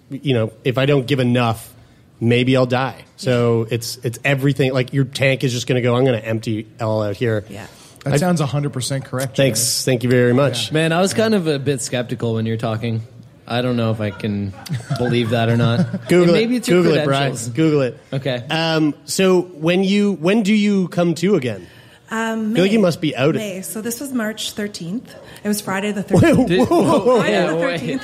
if I don't give enough, maybe I'll die. So it's everything. Like your tank is just going to go, I'm going to empty it all out here. Yeah. That sounds 100% correct. Thanks. Thank you very much. Man, I was kind of a bit skeptical when you're talking. I don't know if I can believe that or not. Google Maybe it. it's your Google it, Brian. credentials. Google it. Okay. So when do you come to again? I feel like you must be out. May. So this was March 13th. It was Friday the 13th. Whoa. Friday Yeah, the wait. 13th.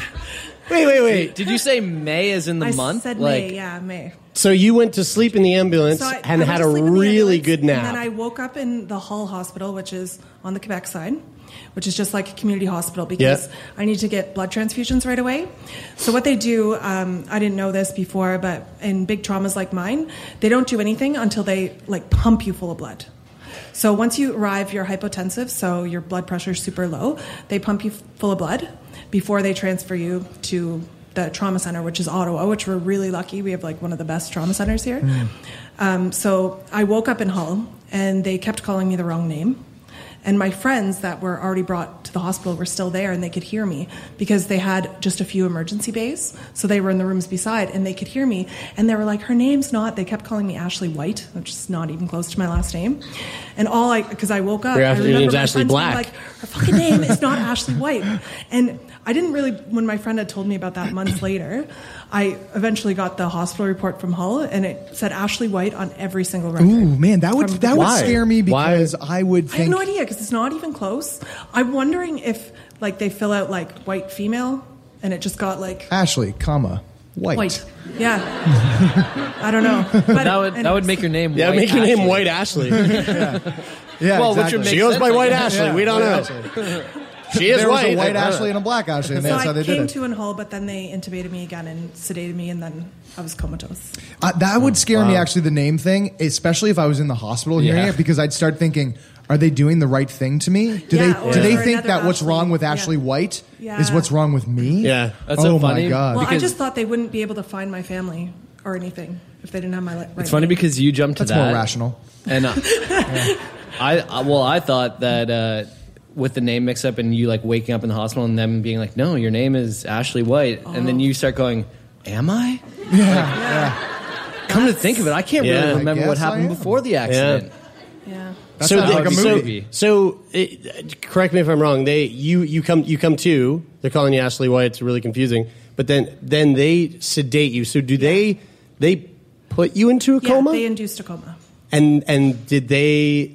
Wait. Did you say May as in the I month? said like, May, yeah, May. So you went to sleep in the ambulance So and went had to a sleep in the really ambulance, good nap. And then I woke up in the Hull Hospital, which is on the Quebec side, which is just like a community hospital because I need to get blood transfusions right away. So what they do, I didn't know this before, but in big traumas like mine, they don't do anything until they like pump you full of blood. So once you arrive, you're hypotensive, so your blood pressure is super low. They pump you full of blood before they transfer you to the trauma center, which is Ottawa, which we're really lucky. We have like one of the best trauma centers here. So I woke up in Hull, and they kept calling me the wrong name. And my friends that were already brought to the hospital were still there, and they could hear me because they had just a few emergency bays. So they were in the rooms beside, and they could hear me. And they were like, her name's not, they kept calling me Ashley White, which is not even close to my last name. And because I woke up, Your I name's remember my Ashley friends being Black. like, her fucking name is not Ashley White. And I didn't really, when my friend had told me about that months later, I eventually got the hospital report from Hull, and it said Ashley White on every single record. Ooh, man, that would Why? scare me because Why? I would I have think no idea because it's not even close. I'm wondering if like they fill out like white female and it just got like Ashley, White. white. Yeah. I don't know. But that would anyways. make your name. Yeah, White make your name Ashley. White Ashley. Yeah, Well, which exactly. would She make goes sense, by I White guess. Ashley. Yeah, We don't White know. Ashley. She is There was white. a white Ashley and a black Ashley, and So that's how I they came did it. to in Hull, but then they intubated me again and sedated me, and then I was comatose. That would scare me, actually, the name thing, especially if I was in the hospital hearing Yeah. it, because I'd start thinking, are they doing the right thing to me? Do Yeah, or they for think another that what's Ashley. wrong with Yeah. Ashley White Yeah. is what's wrong with me? Yeah. That's oh so funny. my God. Well, I Because- just thought they wouldn't be able to find my family or anything if they didn't have my right It's funny name. because you jumped to That's that. more rational. And I thought that with the name mix up and you like waking up in the hospital and them being like, no, your name is Ashley White. And then you start going, am I? Come to think of it, I can't really remember what happened before the accident. Yeah. That sounds like a movie. Correct me if I'm wrong. You come to. They're calling you Ashley White. It's really confusing. But then they sedate you. So do they put you into a coma? Yeah, they induced a coma. And did they?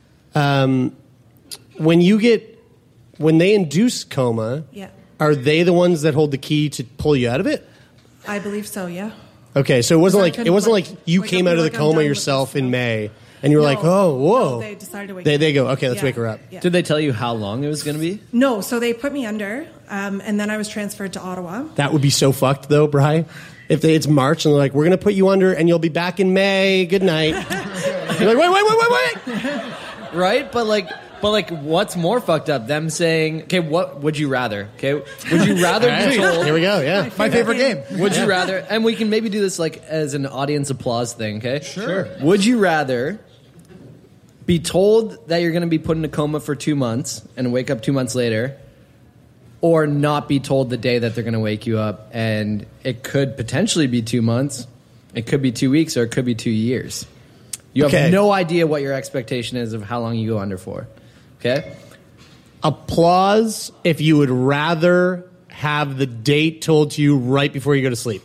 When they induce coma, are they the ones that hold the key to pull you out of it? I believe so. Yeah. Okay, so it wasn't like you came out of the coma yourself in May. And you were like, oh, whoa. No, they decided to wake They go, okay, let's wake her up. Yeah. Did they tell you how long it was going to be? No, so they put me under, and then I was transferred to Ottawa. That would be so fucked, though, Bri. If it's March and they're like, we're going to put you under and you'll be back in May. Good night. You're like, wait. Right? But what's more fucked up? Them saying, okay, what would you rather? Okay, would you rather be told? Here we go, yeah. My favorite game. Would you rather, and we can maybe do this like as an audience applause thing, okay? Sure. Would you rather be told that you're going to be put in a coma for 2 months and wake up 2 months later, or not be told the day that they're going to wake you up, and it could potentially be 2 months, it could be 2 weeks, or it could be 2 years? You have no idea what your expectation is of how long you go under for. Okay? Applause if you would rather have the date told to you right before you go to sleep.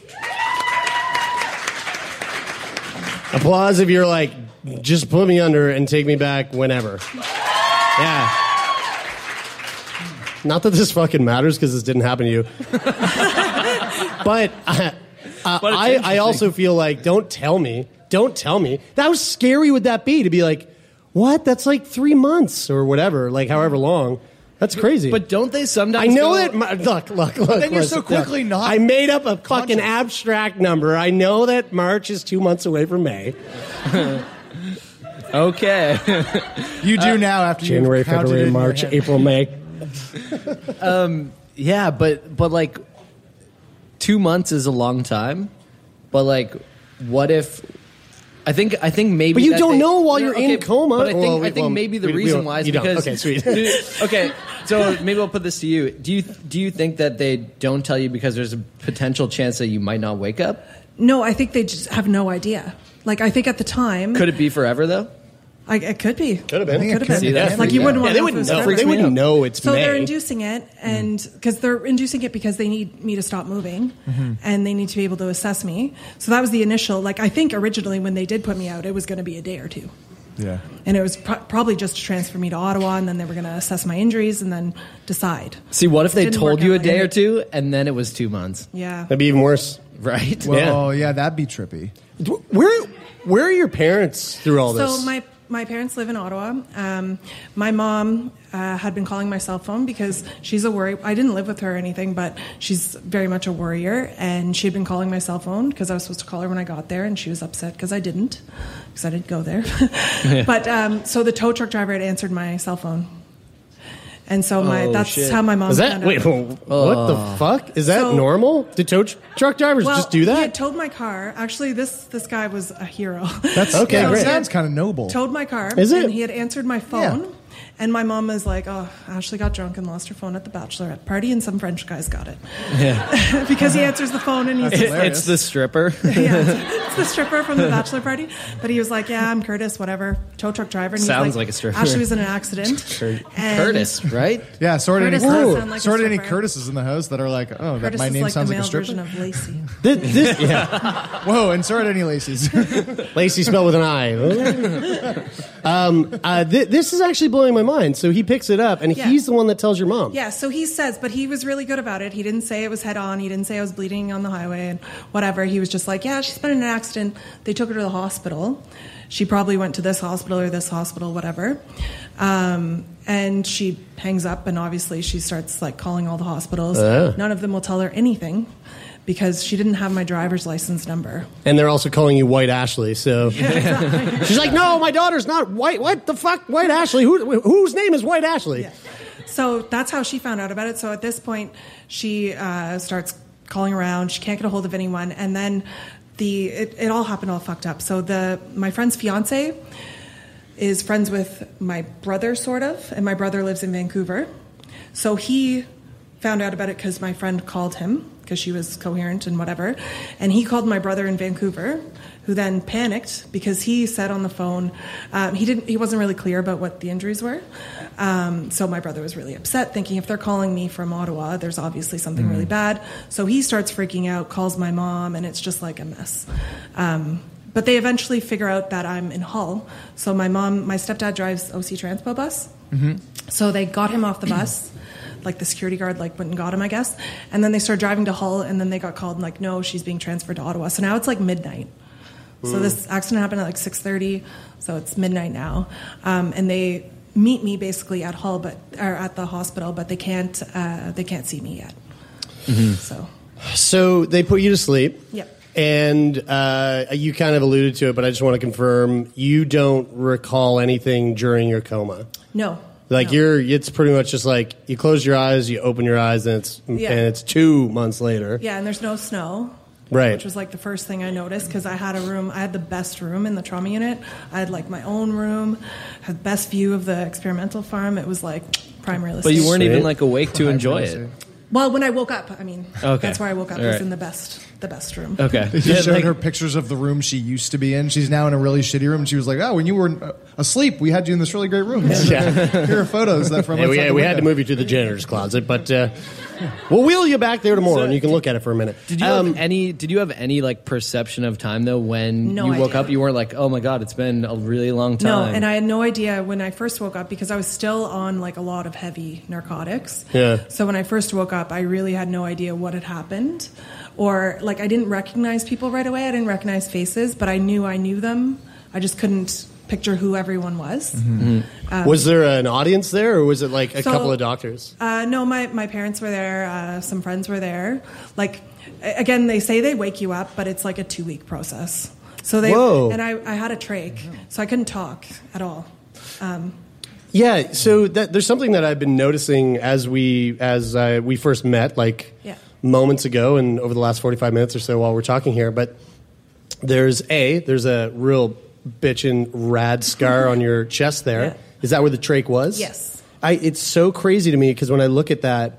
Applause if you're like, just put me under and take me back whenever. Yeah. Not that this fucking matters because this didn't happen to you. But I also feel like, don't tell me. How scary would that be to be like, what? That's like 3 months or whatever, like however long. That's crazy. But don't they sometimes I know that... Look. Then you're so quickly not... I made up a fucking abstract number. I know that March is 2 months away from May. Okay. You do now after January, February, March, April, May. Yeah, but like 2 months is a long time. But like, what if... I think maybe... But you don't know while you're in coma. But I think maybe the reason why is because... Okay, sweet. Okay, so maybe I'll put this to you. Do you think that they don't tell you because there's a potential chance that you might not wake up? No, I think they just have no idea. Like, I think at the time... Could it be forever, though? It could be. Could have been. See, that's like, you wouldn't want to know. They wouldn't know it's so May. they're inducing it, and because they're inducing it because they need me to stop moving, and they need to be able to assess me. So that was the initial. Like, I think originally when they did put me out, it was going to be a day or two. Yeah. And it was probably just to transfer me to Ottawa, and then they were going to assess my injuries and then decide. See, what if they told you a day or two, and then it was 2 months? Yeah. That'd be even worse. Right? Well, yeah, that'd be trippy. Where are your parents through all this? So my parents live in Ottawa. My mom had been calling my cell phone because she's a worry. I didn't live with her or anything, but she's very much a worrier. And she had been calling my cell phone because I was supposed to call her when I got there, and she was upset because I didn't go there. But so the tow truck driver had answered my cell phone. And so that's how my mom found out. Wait, what the fuck? Is that normal? Do tow truck drivers just do that? He had towed my car. Actually, this guy was a hero. That's okay. That sounds kind of noble. Towed my car. Is it? And he had answered my phone. And my mom was like, oh, Ashley got drunk and lost her phone at the bachelorette party, and some French guys got it. Yeah. Because he answers the phone and he's it's the stripper. It's the stripper from the bachelor party. But he was like, yeah, I'm Curtis, whatever, tow truck driver. And sounds like a stripper. Ashley was in an accident. Curtis, right? Yeah, sort of any like Curtises in the house that are like, oh, Curtis my name is sounds the like a stripper. version of Lacey. Whoa, and sort of any Lacey's. Lacey spelled with an I. This is actually blowing my mind. So he picks it up, and he's the one that tells your mom. Yeah, so he says, but he was really good about it. He didn't say it was head on. He didn't say I was bleeding on the highway and whatever. He was just like, yeah, she's been in an accident. They took her to the hospital. She probably went to this hospital, whatever. And she hangs up, and obviously she starts like calling all the hospitals. None of them will tell her anything, because she didn't have my driver's license number. And they're also calling you White Ashley, so... Exactly. She's like, no, my daughter's not White. What the fuck? White Ashley? Whose name is White Ashley? Yeah. So that's how she found out about it. So at this point, she starts calling around. She can't get a hold of anyone. And then it all happened all fucked up. So my friend's fiance is friends with my brother, sort of, and my brother lives in Vancouver. So he found out about it because my friend called him because she was coherent and whatever. And he called my brother in Vancouver, who then panicked because he said on the phone, he wasn't really clear about what the injuries were. So my brother was really upset, thinking if they're calling me from Ottawa, there's obviously something really bad. So he starts freaking out, calls my mom, and it's just like a mess. But they eventually figure out that I'm in Hull. So my stepdad drives OC Transpo bus. So they got him off the bus. Like the security guard went and got him, I guess. And then they started driving to Hull, and then they got called and like, no, she's being transferred to Ottawa. So now it's like midnight. So this accident happened at like 6:30, so it's midnight now. And they meet me basically at Hull, or at the hospital, but they can't see me yet. So they put you to sleep. Yep. And you kind of alluded to it, but I just want to confirm you don't recall anything during your coma. No. It's pretty much just like you close your eyes, you open your eyes, and it's 2 months later. Yeah, and there's no snow. Right. Which was like the first thing I noticed because I had I had the best room in the trauma unit. I had like my own room, had the best view of the experimental farm. It was like prime real estate. But you weren't even like awake to enjoy it. Well, when I woke up, that's where I woke up. All Was right. in the best room. Okay. They just showed her pictures of the room she used to be in. She's now in a really shitty room. She was like, "Oh, when you were asleep, we had you in this really great room." Here are photos that from. We had to move you to the janitor's closet, but we'll wheel you back there tomorrow, and you can look at it for a minute. Did you have any like perception of time though when No you woke idea. up? You weren't like, oh my god, it's been a really long time. No, and I had no idea when I first woke up because I was still on like a lot of heavy narcotics. Yeah. So when I first woke up, I really had no idea what had happened, or like I didn't recognize people right away. I didn't recognize faces, but I knew them. I just couldn't picture who everyone was. Was there an audience there, or was it like a couple of doctors? No, my parents were there. Some friends were there. Like, again, they say they wake you up, but it's like a 2-week process. So and I had a trach, so I couldn't talk at all. Yeah, so there's something that I've been noticing as we first met, moments ago, and over the last 45 minutes or so while we're talking here. But there's a real bitchin' rad scar on your chest there. Yeah. Is that where the trach was? Yes. It's so crazy to me because when I look at that,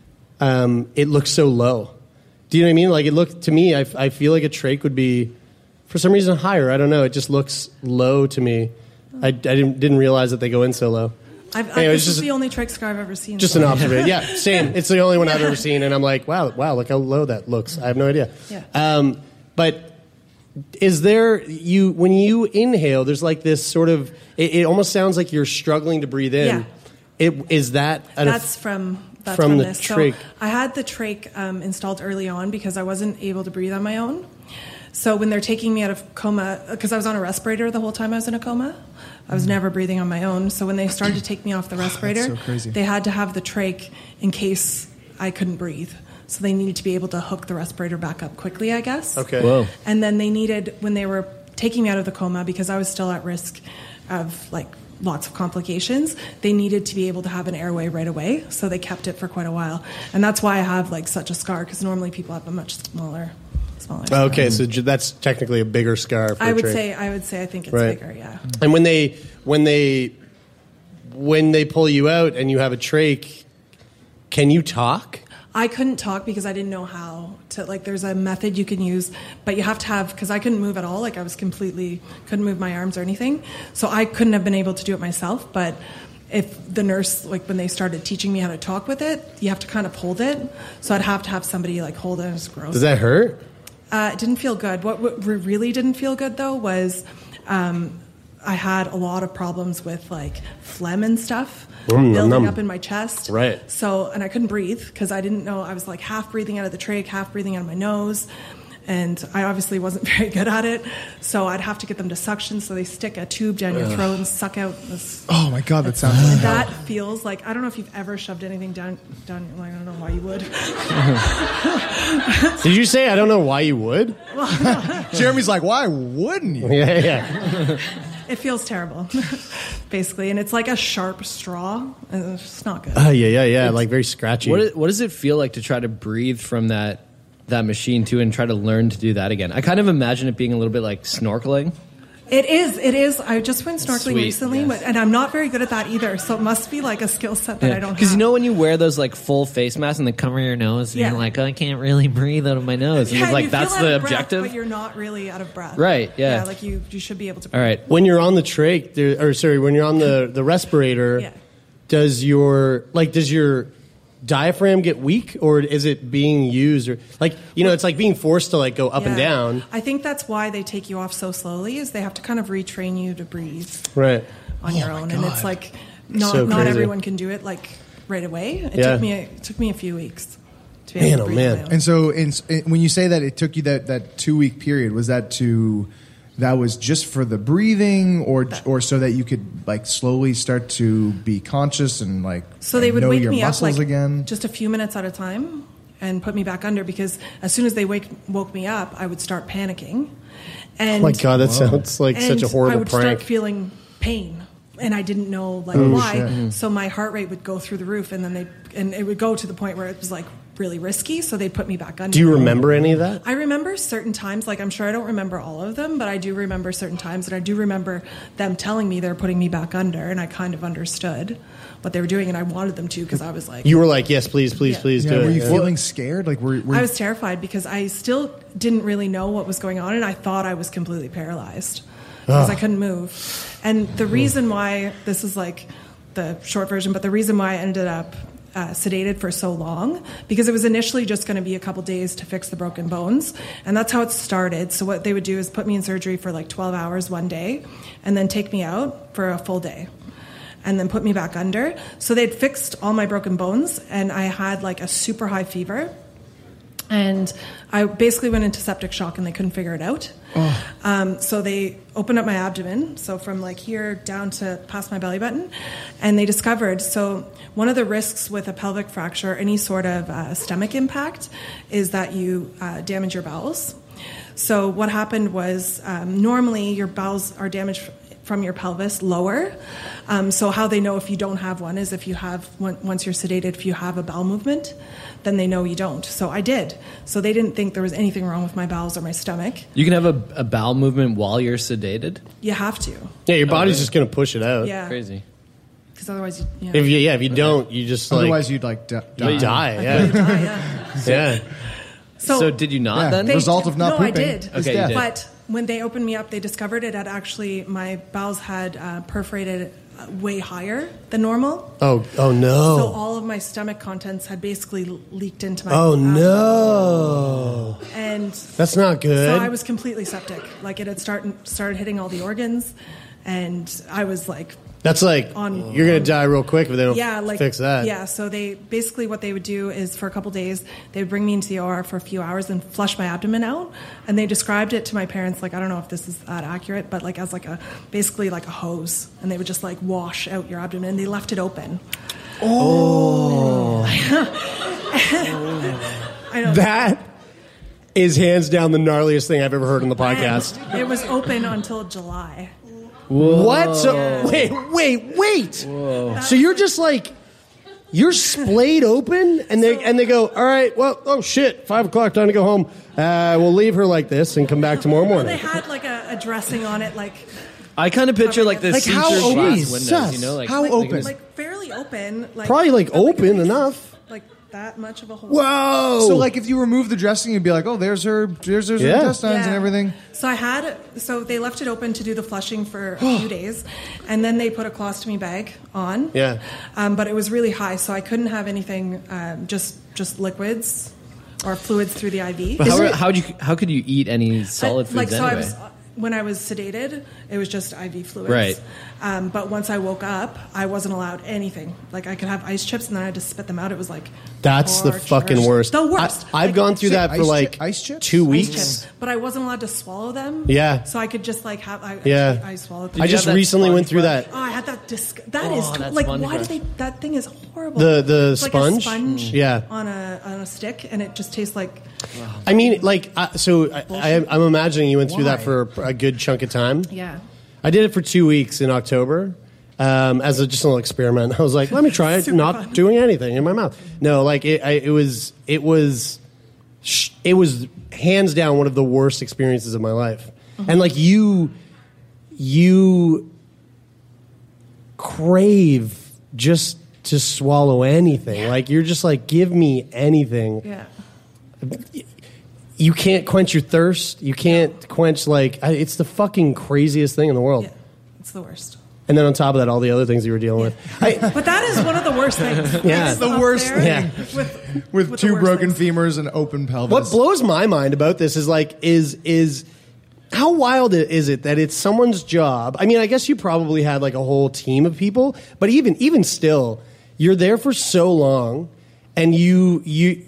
it looks so low. Do you know what I mean? Like to me, I feel like a trach would be, for some reason, higher. I don't know. It just looks low to me. I didn't realize that they go in so low. This is the only trach scar I've ever seen. Just an observation. Yeah, same. It's the only one I've ever seen, and I'm like, wow, look how low that looks. I have no idea. Yeah. But is there when you inhale? There's like this sort of. It almost sounds like you're struggling to breathe in. Yeah. That's from the this. trach. So I had the trach installed early on because I wasn't able to breathe on my own. So when they're taking me out of coma, because I was on a respirator the whole time I was in a coma, I was never breathing on my own. So when they started to take me off the respirator, so crazy. They had to have the trach in case I couldn't breathe. So they needed to be able to hook the respirator back up quickly, I guess. Okay. Whoa. And then they needed, when they were taking me out of the coma, because I was still at risk of like lots of complications, they needed to be able to have an airway right away. So they kept it for quite a while. And that's why I have like such a scar, because normally people have a much smaller scar. Okay, so that's technically a bigger scar. For I would trach. say I think it's Right. bigger, yeah. And when they pull you out and you have a trach, can you talk? I couldn't talk because I didn't know how to, like, there's a method you can use, but you have to have, because I couldn't move at all, like I was couldn't move my arms or anything, so I couldn't have been able to do it myself. But if the nurse, like when they started teaching me how to talk with it, you have to kind of hold it, so I'd have to have somebody like hold it. It was gross. Does that hurt? It didn't feel good. What really didn't feel good though was I had a lot of problems with like phlegm and stuff building up in my chest. Right. So, and I couldn't breathe because I didn't know. I was like half breathing out of the trach, half breathing out of my nose. And I obviously wasn't very good at it. So I'd have to get them to suction. So they stick a tube down your throat and suck out this. Oh my God, that sounds like That feels like, I don't know if you've ever shoved anything down like, I don't know why you would. Did you say I don't know why you would? Jeremy's like, why wouldn't you? Yeah. It feels terrible, basically. And it's like a sharp straw. And it's just not good. Yeah. Like very scratchy. What does it feel like to try to breathe from that machine too and try to learn to do that again? I kind of imagine it being a little bit like snorkeling. It is. I just went snorkeling Sweet, recently, yes. and I'm not very good at that either. So it must be like a skill set that I don't have. Because you know when you wear those like full face masks and they cover your nose, and Yeah. you're like, oh, I can't really breathe out of my nose. And Yeah, it's like you feel that's out the of breath, objective. but you're not really out of breath. Right, yeah. Like you should be able to. All right. When you're on the trach, when you're on the respirator, Yeah. does your diaphragm get weak, or is it being used, or it's like being forced to like go up and Yeah. down? I think that's why they take you off so slowly. Is they have to kind of retrain you to breathe Right. on your own, and it's like not So not crazy. everyone can do it like right away. It took me a few weeks to be able to breathe on my own. And so, when you say that it took you that 2-week period, was that was just for the breathing, or so that you could like slowly start to be conscious and like So they would know wake your me up muscles like again? just a few minutes at a time and put me back under, because as soon as they woke me up, I would start panicking. And Oh my God, that sounds like such a horrible I would prank. start feeling pain, and I didn't know like Oh, why. shit. So my heart rate would go through the roof, and then it would go to the point where it was like really risky. So they'd put me back under. Do you remember any of that? I remember certain times, like I'm sure I don't remember all of them, but I do remember certain times, and I do remember them telling me they're putting me back under, and I kind of understood what they were doing, and I wanted them to, because I was like, You were like, yes, please do Yeah, it. were you feeling scared? Like, were I was terrified, because I still didn't really know what was going on, and I thought I was completely paralyzed because I couldn't move. And the reason why, this is like the short version, but the reason why I ended up sedated for so long, because it was initially just going to be a couple days to fix the broken bones, and that's how it started. So what they would do is put me in surgery for like 12 hours one day, and then take me out for a full day, and then put me back under. So they'd fixed all my broken bones, and I had like a super high fever, and I basically went into septic shock, and they couldn't figure it out. So they opened up my abdomen, so from like here down to past my belly button, and they discovered, so one of the risks with a pelvic fracture, any sort of stomach impact, is that you damage your bowels. So what happened was, normally your bowels are damaged from your pelvis lower. So how they know if you don't have one is if you have, once you're sedated, if you have a bowel movement, then they know you don't. So I did. So they didn't think there was anything wrong with my bowels or my stomach. You can have a bowel movement while you're sedated? You have to. Yeah, your body's just going to push it out. Yeah. Crazy. Because otherwise, you If you don't, you just like otherwise you'd like die. you die. Yeah, yeah. So did you not then? Result of not no, pooping. I did. is death. But when they opened me up, they discovered it had actually, my bowels had perforated way higher than normal. Oh So no. all of my stomach contents had basically leaked into my Oh abdomen. no. And That's not good. so I was completely septic. Like it had started hitting all the organs, and I was like, That's like on- you're gonna die real quick if they don't yeah, like fix that. Yeah, so they basically what they would do is for a couple days they would bring me into the OR for a few hours and flush my abdomen out, and they described it to my parents like, I don't know if this is that accurate, but like as like a basically like a hose, and they would just like wash out your abdomen, and they left it open. Oh. I know That is hands down the gnarliest thing I've ever heard on the podcast. And it was open until July. What? So wait. So you're just like you're splayed open, and they go, all right, well, oh shit, 5 o'clock, time to go home. We'll leave her like this and come back tomorrow They morning. had like a dressing on it, like I kind of picture like the Like, how suture glass open? windows, you know? Like, How like open? this- like fairly open, like Probably like but, open enough. like that much of a hole. Whoa! So like if you remove the dressing, you'd be like, oh, there's her intestines and everything. So they left it open to do the flushing for a few days, and then they put a colostomy bag on. Yeah. But it was really high, so I couldn't have anything, just liquids or fluids through the IV. But how could you eat any solid foods anyway? When I was sedated, it was just IV fluids. Right. But once I woke up, I wasn't allowed anything. Like I could have ice chips, and then I had to spit them out. It was like That's the torture. fucking worst. The worst. I've Like, gone through that for ice like ice chips? 2 ice weeks. chips, but I wasn't allowed to swallow them. Yeah. So I could just like have. Yeah. I swallowed. I just recently went through that. Oh, I had that. That is that like, sponge why do breath. they? That thing is horrible. The It's like sponge? a sponge, Yeah. on a stick, and it just tastes like. I mean, like, I'm imagining you went through that for a good chunk of time. Yeah. I did it for 2 weeks in October as just a little experiment. I was like, let me try it, Super not fun. doing anything in my mouth. No, like it was hands down one of the worst experiences of my life. Mm-hmm. And like you you crave just to swallow anything. Like, you're just like, give me anything. Yeah. You can't quench your thirst. You can't quench, like, it's the fucking craziest thing in the world. Yeah, it's the worst. And then on top of that, all the other things you were dealing with. But that is one of the worst things. Yeah. It's the worst thing. With the two worst broken things. femurs and open pelvis. What blows my mind about this is like, is how wild is it that it's someone's job? I mean, I guess you probably had like a whole team of people, but even still, you're there for so long, and you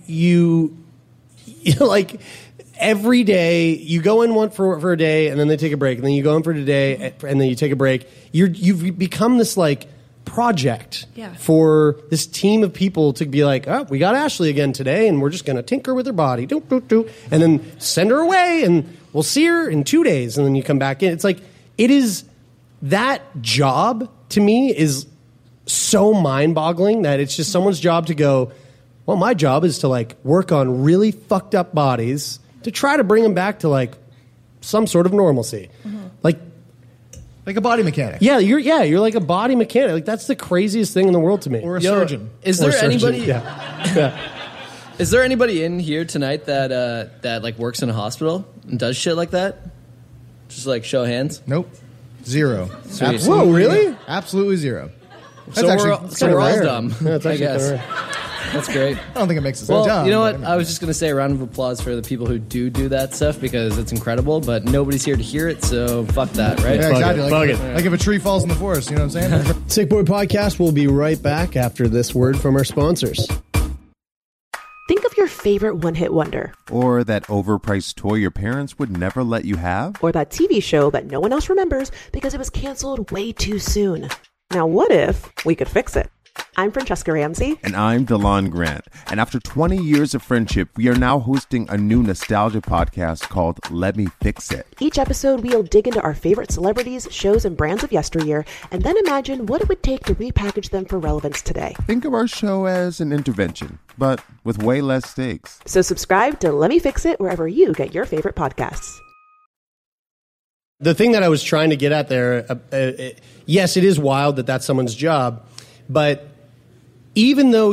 like every day you go in one for a day, and then they take a break, and then you go in for a day, and then you take a break. You've become this like project for this team of people to be like, oh, we got Ashley again today, and we're just going to tinker with her body, and then send her away, and we'll see her in 2 days, and then you come back in. It's like, it is, that job to me is so mind-boggling that it's just someone's job to go, well, my job is to like work on really fucked up bodies to try to bring them back to like some sort of normalcy. Like a body mechanic. Yeah, you're like a body mechanic. Like, that's the craziest thing in the world to me. Or a surgeon. Is there anybody? Yeah. Is there anybody in here tonight that like works in a hospital and does shit like that? Just like show of hands. Nope. Zero. Sweet. Whoa, really? Absolutely zero. So we're all dumb. Yeah, it's I actually guess. kinda rare. That's great. I don't think it makes us Well, dumb. you know what? but I was just going to say a round of applause for the people who do that stuff because it's incredible, but nobody's here to hear it, so fuck that, right? Yeah, exactly. Fuck it. Like if a tree falls in the forest, you know what I'm saying? Sick Boy Podcast will be right back after this word from our sponsors. Think of your favorite one-hit wonder. Or that overpriced toy your parents would never let you have. Or that TV show that no one else remembers because it was canceled way too soon. Now what if we could fix it? I'm Francesca Ramsey. And I'm DeLon Grant. And after 20 years of friendship, we are now hosting a new nostalgia podcast called Let Me Fix It. Each episode, we'll dig into our favorite celebrities, shows, and brands of yesteryear, and then imagine what it would take to repackage them for relevance today. Think of our show as an intervention, but with way less stakes. So subscribe to Let Me Fix It wherever you get your favorite podcasts. The thing that I was trying to get at there, yes, it is wild that that's someone's job, but even though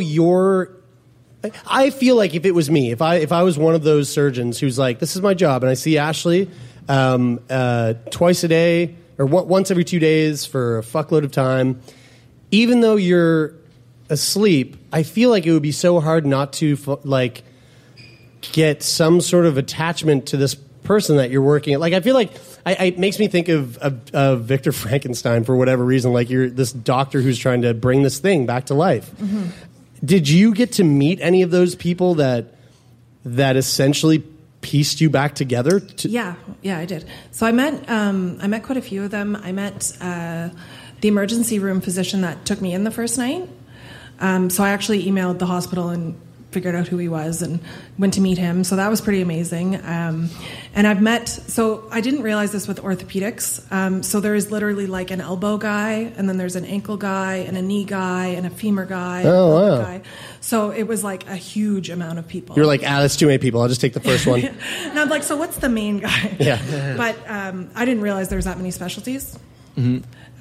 I feel like if it was me, if I was one of those surgeons who's like, this is my job, and I see Ashley twice a day or once every 2 days for a fuckload of time, even though you're asleep, I feel like it would be so hard not to like get some sort of attachment to this person that you're working at. Like, I feel like it makes me think of Victor Frankenstein for whatever reason. Like, you're this doctor who's trying to bring this thing back to life. Mm-hmm. Did you get to meet any of those people that essentially pieced you back together? Yeah, I did. So I met quite a few of them. I met the emergency room physician that took me in the first night. So I actually emailed the hospital and figured out who he was and went to meet him. So that was pretty amazing. And I've met, so I didn't realize this with orthopedics. So there is literally like an elbow guy, and then there's an ankle guy, and a knee guy, and a femur guy. Oh, wow. Guy. So it was like a huge amount of people. You're like, that's too many people. I'll just take the first one. And I'm like, so what's the main guy? Yeah. But I didn't realize there was that many specialties. Mm-hmm.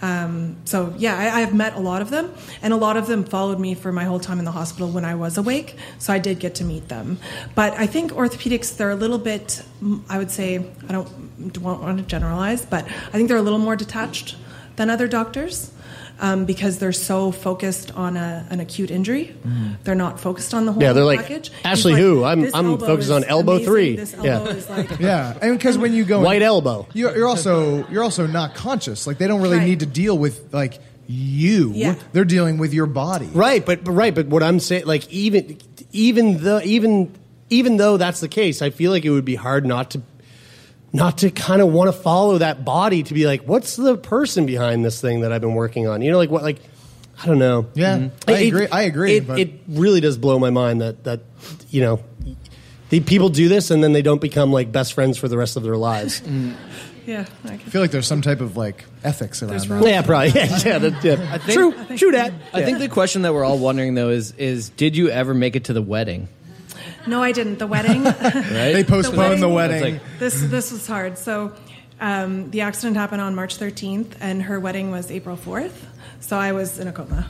So yeah, I've met a lot of them, and a lot of them followed me for my whole time in the hospital when I was awake, so I did get to meet them. But I think orthopedics, they're a little bit, I would say, I don't want to generalize, but I think they're a little more detached than other doctors. Because they're so focused on an acute injury. They're not focused on the whole package. Like, Ashley, like, who? I'm focused on elbow amazing. 3. This elbow is like... Yeah, and because when you go... White elbow. You're also not conscious. Like, they don't really need to deal with, like, you. Yeah. They're dealing with your body. Right, but what I'm saying, like, even though that's the case, I feel like it would be hard not to kind of want to follow that body, to be like, what's the person behind this thing that I've been working on? You know, like what, like, I don't know. Yeah, I agree. It really does blow my mind that you know, the people do this and then they don't become like best friends for the rest of their lives. Yeah, I feel like there's some type of like ethics around that. Yeah, probably. Yeah. True that. I think the question that we're all wondering though is did you ever make it to the wedding? No, I didn't. The wedding. Right? They postponed the wedding. This was hard. So The accident happened on March 13th, and her wedding was April 4th. So I was in a coma.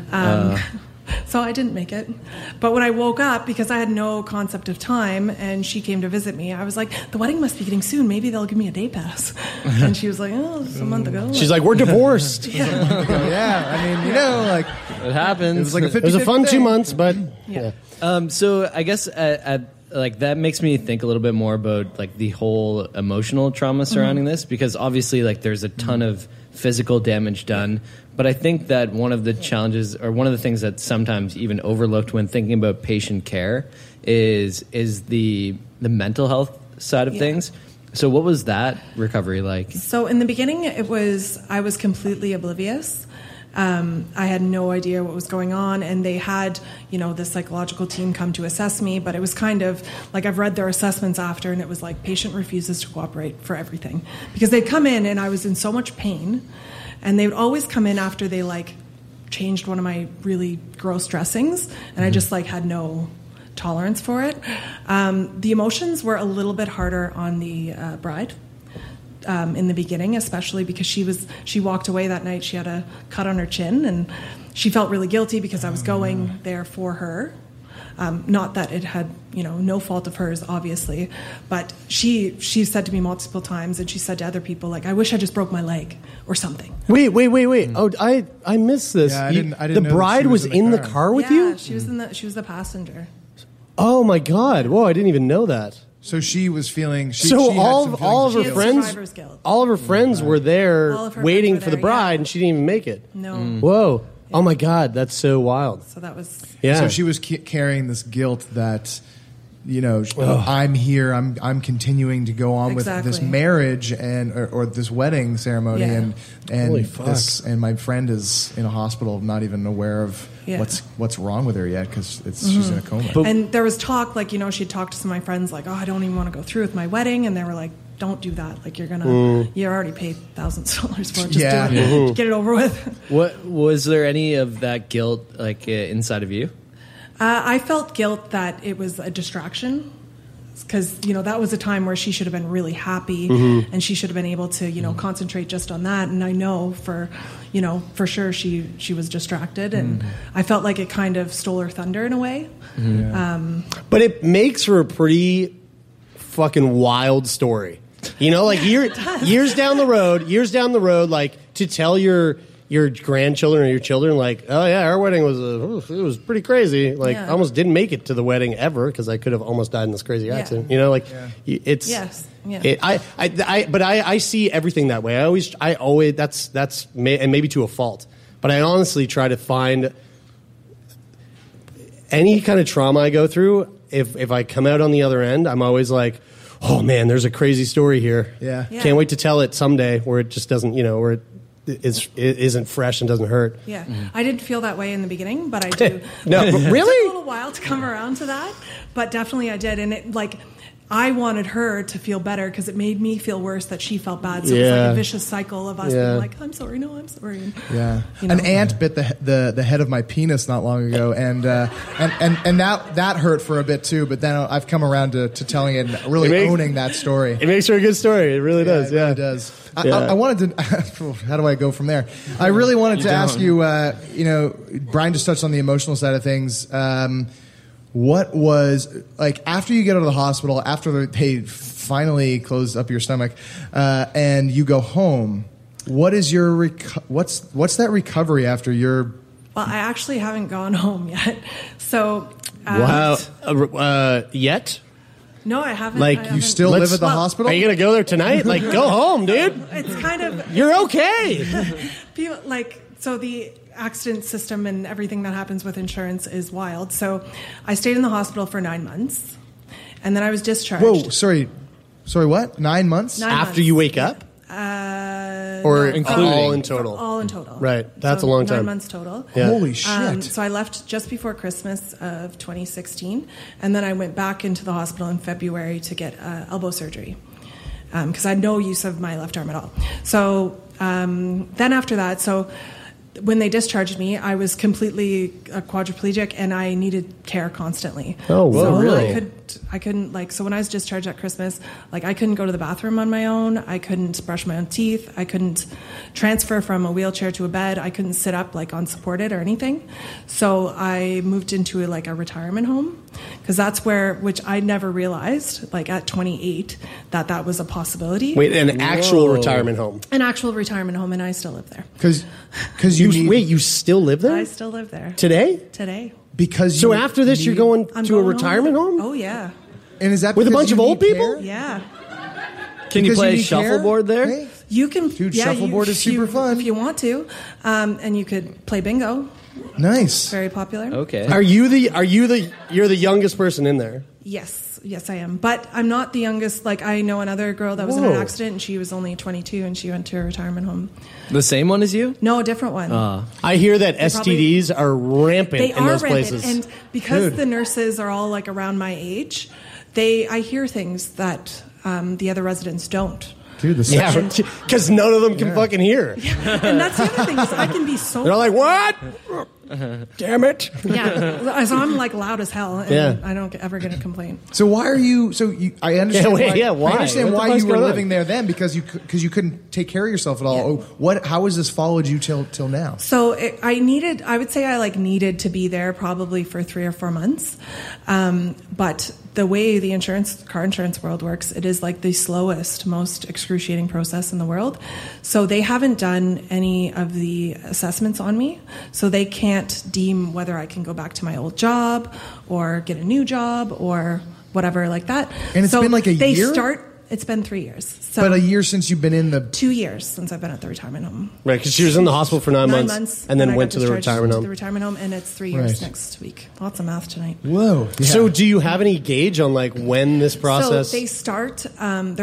So I didn't make it. But when I woke up, because I had no concept of time, and she came to visit me, I was like, the wedding must be getting soon. Maybe they'll give me a day pass. And she was like, oh, it's a month ago. She's like, we're divorced. Yeah, I mean, like it happens. It was like a 50-50 It was a fun 2 months, but Yeah. So I guess like that makes me think a little bit more about like the whole emotional trauma surrounding this, because obviously like there's a ton of physical damage done, but I think that one of the challenges, or one of the things that's sometimes even overlooked when thinking about patient care, is the mental health side of things. So what was that recovery like? So in the beginning, I was completely oblivious. I had no idea what was going on, and they had, the psychological team come to assess me, but it was kind of like, I've read their assessments after, and it was like, patient refuses to cooperate for everything. Because they'd come in, and I was in so much pain, and they would always come in after they, changed one of my really gross dressings, and I just, had no tolerance for it. The emotions were a little bit harder on the bride. In the beginning, especially because she walked away that night. She had a cut on her chin, and she felt really guilty because I was going there for her. Not that it had, no fault of hers, obviously, but she said to me multiple times, and she said to other people, I wish I just broke my leg or something. Wait. Oh, I missed this. Yeah, I didn't the know bride she was in the car with you? Yeah, she was the passenger. Oh my God! Whoa, I didn't even know that. So she was feeling. All of her She had friends, survivor's guilt. all of her friends were there All of her waiting friends for were the there, bride, yeah. and she didn't even make it. No. Whoa! Oh my God, that's so wild. So that was. Yeah. So she was carrying this guilt that, I'm here. I'm continuing to go on with this marriage or this wedding ceremony, and Holy fuck. and my friend is in a hospital, not even aware of what's wrong with her yet because she's in a coma. And there was talk, she'd talked to some of my friends, I don't even want to go through with my wedding, and they were like, don't do that. You already paid thousands of dollars for it. Just do it. Get it over with. What was there any of that guilt inside of you? I felt guilt that it was a distraction, because that was a time where she should have been really happy, and she should have been able to concentrate just on that. And I know for sure she was distracted, and I felt like it kind of stole her thunder in a way. But it makes for a pretty fucking wild story. Years down the road, to tell your grandchildren or your children, oh yeah, our wedding was pretty crazy. I almost didn't make it to the wedding ever because I could have almost died in this crazy accident. It's yes. Yeah. But I see everything that way. I always that's and maybe to a fault. But I honestly try to find any kind of trauma I go through. If I come out on the other end, I'm always like, oh man, there's a crazy story here. Yeah. Can't wait to tell it someday where it just doesn't, where it isn't fresh and doesn't hurt. Yeah. I didn't feel that way in the beginning, but I do. No, really? It took a little while to come around to that, but definitely I did. And it I wanted her to feel better because it made me feel worse that she felt bad. So it was like a vicious cycle of us being like, I'm sorry, no, I'm sorry. Yeah. An ant bit the head of my penis not long ago, and that hurt for a bit too, but then I've come around to telling it and really owning that story. It makes for a good story. It really does. Yeah, it really does. I wanted to, how do I go from there? I really wanted to ask you, Brian just touched on the emotional side of things. What was, after you get out of the hospital, after they finally close up your stomach, and you go home, what is your, what's that recovery after your... Well, I actually haven't gone home yet. So... wow. Yet? No, I haven't. You still live at the hospital? Are you going to go there tonight? Go home, dude. It's kind of... You're okay. People, so the accident system and everything that happens with insurance is wild. So I stayed in the hospital for 9 months, and then I was discharged. Whoa, sorry, what? 9 months? After you wake up? Or including all in total? All in total. Right. That's a long time. 9 months total. Yeah. Holy shit. So I left just before Christmas of 2016, and then I went back into the hospital in February to get elbow surgery because I had no use of my left arm at all. So then after that, when they discharged me, I was completely quadriplegic and I needed care constantly. Oh, so really? I couldn't like, so when I was discharged at Christmas, like I couldn't go to the bathroom on my own. I couldn't brush my own teeth. I couldn't transfer from a wheelchair to a bed. I couldn't sit up like unsupported or anything. So I moved into a retirement home, because that's which I never realized, like at 28, that was a possibility. Wait, an actual retirement home? An actual retirement home, and I still live there. Because you still live there? I still live there. Today? Because so after this, you're going to a retirement home? Oh, yeah. And is that with a bunch of old people? Yeah. Can you play shuffleboard there? Hey. You can. Dude, shuffleboard is super fun. If you want to. And you could play bingo. Nice. Very popular. Okay. You're the youngest person in there? Yes, I am. But I'm not the youngest. Like, I know another girl that was in an accident, and she was only 22, and she went to a retirement home. The same one as you? No, a different one. I hear that STDs are rampant in those places. And because the nurses are all like around my age, I hear things that the other residents don't. Dude, because none of them can fucking hear. Yeah. And that's the other thing is I can be so. They're like, what? Damn it. Yeah. So I'm like loud as hell, and I don't ever get a complaint. So why are you? I understand. why? I understand why you were living on? there then, because you couldn't take care of yourself at all. Yeah. How has this followed you till now? So I would say I needed to be there probably for 3 or 4 months, but the way the car insurance world works, it is like the slowest, most excruciating process in the world. So they haven't done any of the assessments on me, so they can't deem whether I can go back to my old job or get a new job or whatever like that. And it's been like a year? It's been 3 years. So but a year since you've been in the... 2 years since I've been at the retirement home. Right, because she was in the hospital for 9 months and then went to the retirement home. The retirement home, and it's 3 years next week. Lots of math tonight. Whoa. Yeah. So do you have any gauge on when this process... So they start, they're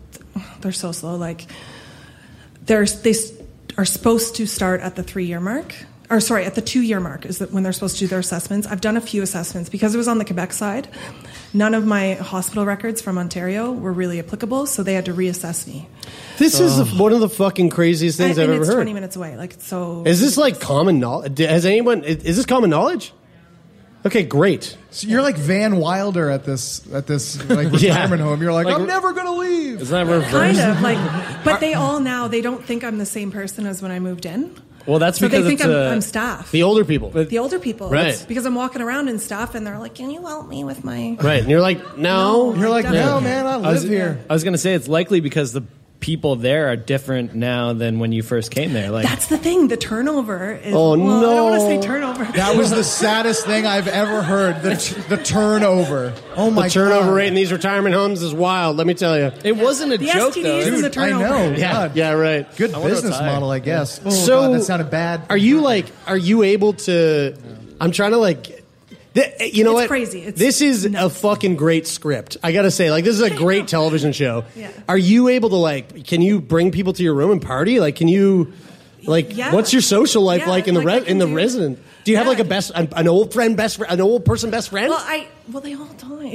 so slow. Like, they are supposed to start at the 3-year mark. Or sorry, at the 2-year mark is when they're supposed to do their assessments. I've done a few assessments because it was on the Quebec side. None of my hospital records from Ontario were really applicable, so they had to reassess me. This is one of the fucking craziest things I've ever heard. It's 20 minutes away. Like, so. Is this common knowledge? Is this common knowledge? Okay, great. So you're like Van Wilder at this retirement home. You're like I'm never gonna leave. Is that reverse? Kind of but they all now they don't think I'm the same person as when I moved in. Well, that's so because they think I'm staff. The older people. The older people. Right. It's because I'm walking around in stuff, and they're like, "Can you help me with my?" Right, and you're like, "No." You're like, "No, man, I live here." I was going to say it's likely because the people there are different now than when you first came there. Like that's the thing. The turnover is. Oh no! I don't want to say turnover. That was the saddest thing I've ever heard. The turnover. Oh my god! The turnover rate in these retirement homes is wild. Let me tell you. It wasn't a joke STDs though. and the turnover. I know. Yeah, right. Good business model, I guess. Oh, so god, that sounded bad. Are you able to? I'm trying to you know it's what? Crazy. This is a fucking great script. I gotta say, this is a great television show. Yeah. Are you able to can you bring people to your room and party? Can you, what's your social life in the resident? Do you have an old friend, an old person best friend? Well, they all died.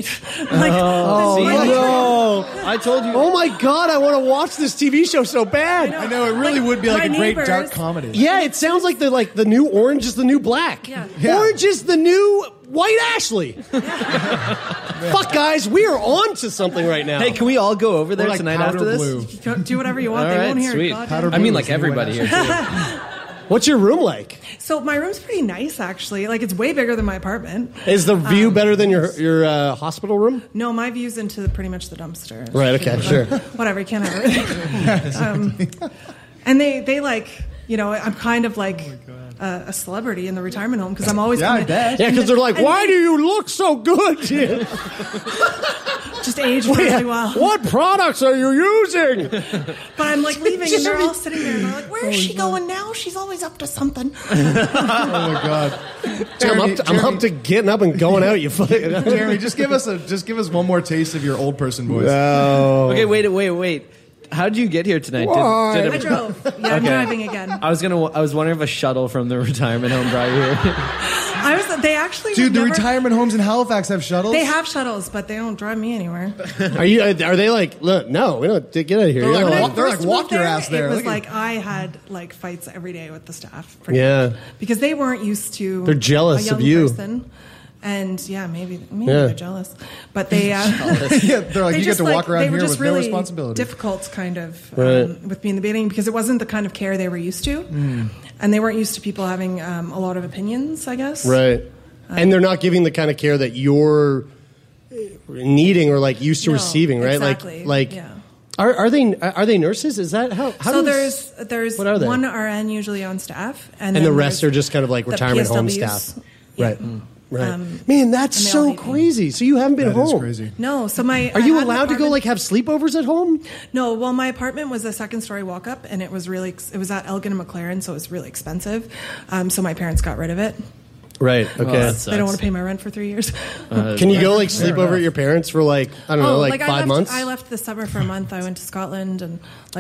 I told you. Oh my god, I want to watch this TV show so bad. I know it really would be like a great dark comedy. Yeah, it sounds like the new Orange is the New Black. Yeah. Orange is the new White Ashley. Fuck, guys, we are on to something right now. Hey, can we all go over there tonight after this? Blue. Do whatever you want. All they right, won't hear sweet. it. I mean, everybody here too. What's your room like? So my room's pretty nice, actually. It's way bigger than my apartment. Is the view better than your hospital room? No, my view's into pretty much the dumpster. Right. Okay. Sure. Whatever. You can't have everything. And they I'm kind of a celebrity in the retirement home because I'm always I bet. Yeah, because they're like, why do you look so good? Just age really well. What products are you using? But I'm leaving, and they're all sitting there, and they're like, "Where is she going now? She's always up to something." Oh my god! I'm up to getting up and going out. You fucking Jeremy, just give us one more taste of your old person voice. No. Okay, wait. How did you get here tonight? I drove. Yeah, I'm driving again. I was wondering if a shuttle from the retirement home brought you here. They actually Dude, the never, retirement homes in Halifax have shuttles? They have shuttles, but they don't drive me anywhere. Are they like, look, no, we don't get out of here. They're You like, know, walk your ass there. It was like I had like fights every day with the staff. Yeah. Because they weren't used to. They're jealous a young of you. Person. And yeah, maybe they're jealous, but they they're like, you get to walk around here with no responsibility. Difficult, kind of, with me in the beginning because it wasn't the kind of care they were used to, and they weren't used to people having a lot of opinions, I guess. Right, and they're not giving the kind of care that you're needing or like used to receiving, right? Exactly. Like. Yeah. Are they nurses? Is that how? So there's what are they? one RN usually on staff, and the rest are just kind of like retirement home PSWs. staff, Yeah. right? Right. Man, that's so crazy. So you haven't been home. Is crazy. No. So Are you allowed to go like have sleepovers at home? No. Well, my apartment was a second-story walk-up, and it was at Elgin and McLaren, so it was really expensive. So my parents got rid of it. Right. Okay. They don't want to pay my rent for 3 years. Can you go like sleep over at your parents for like I don't know, like 5 months? I left this summer for a month. I went to Scotland and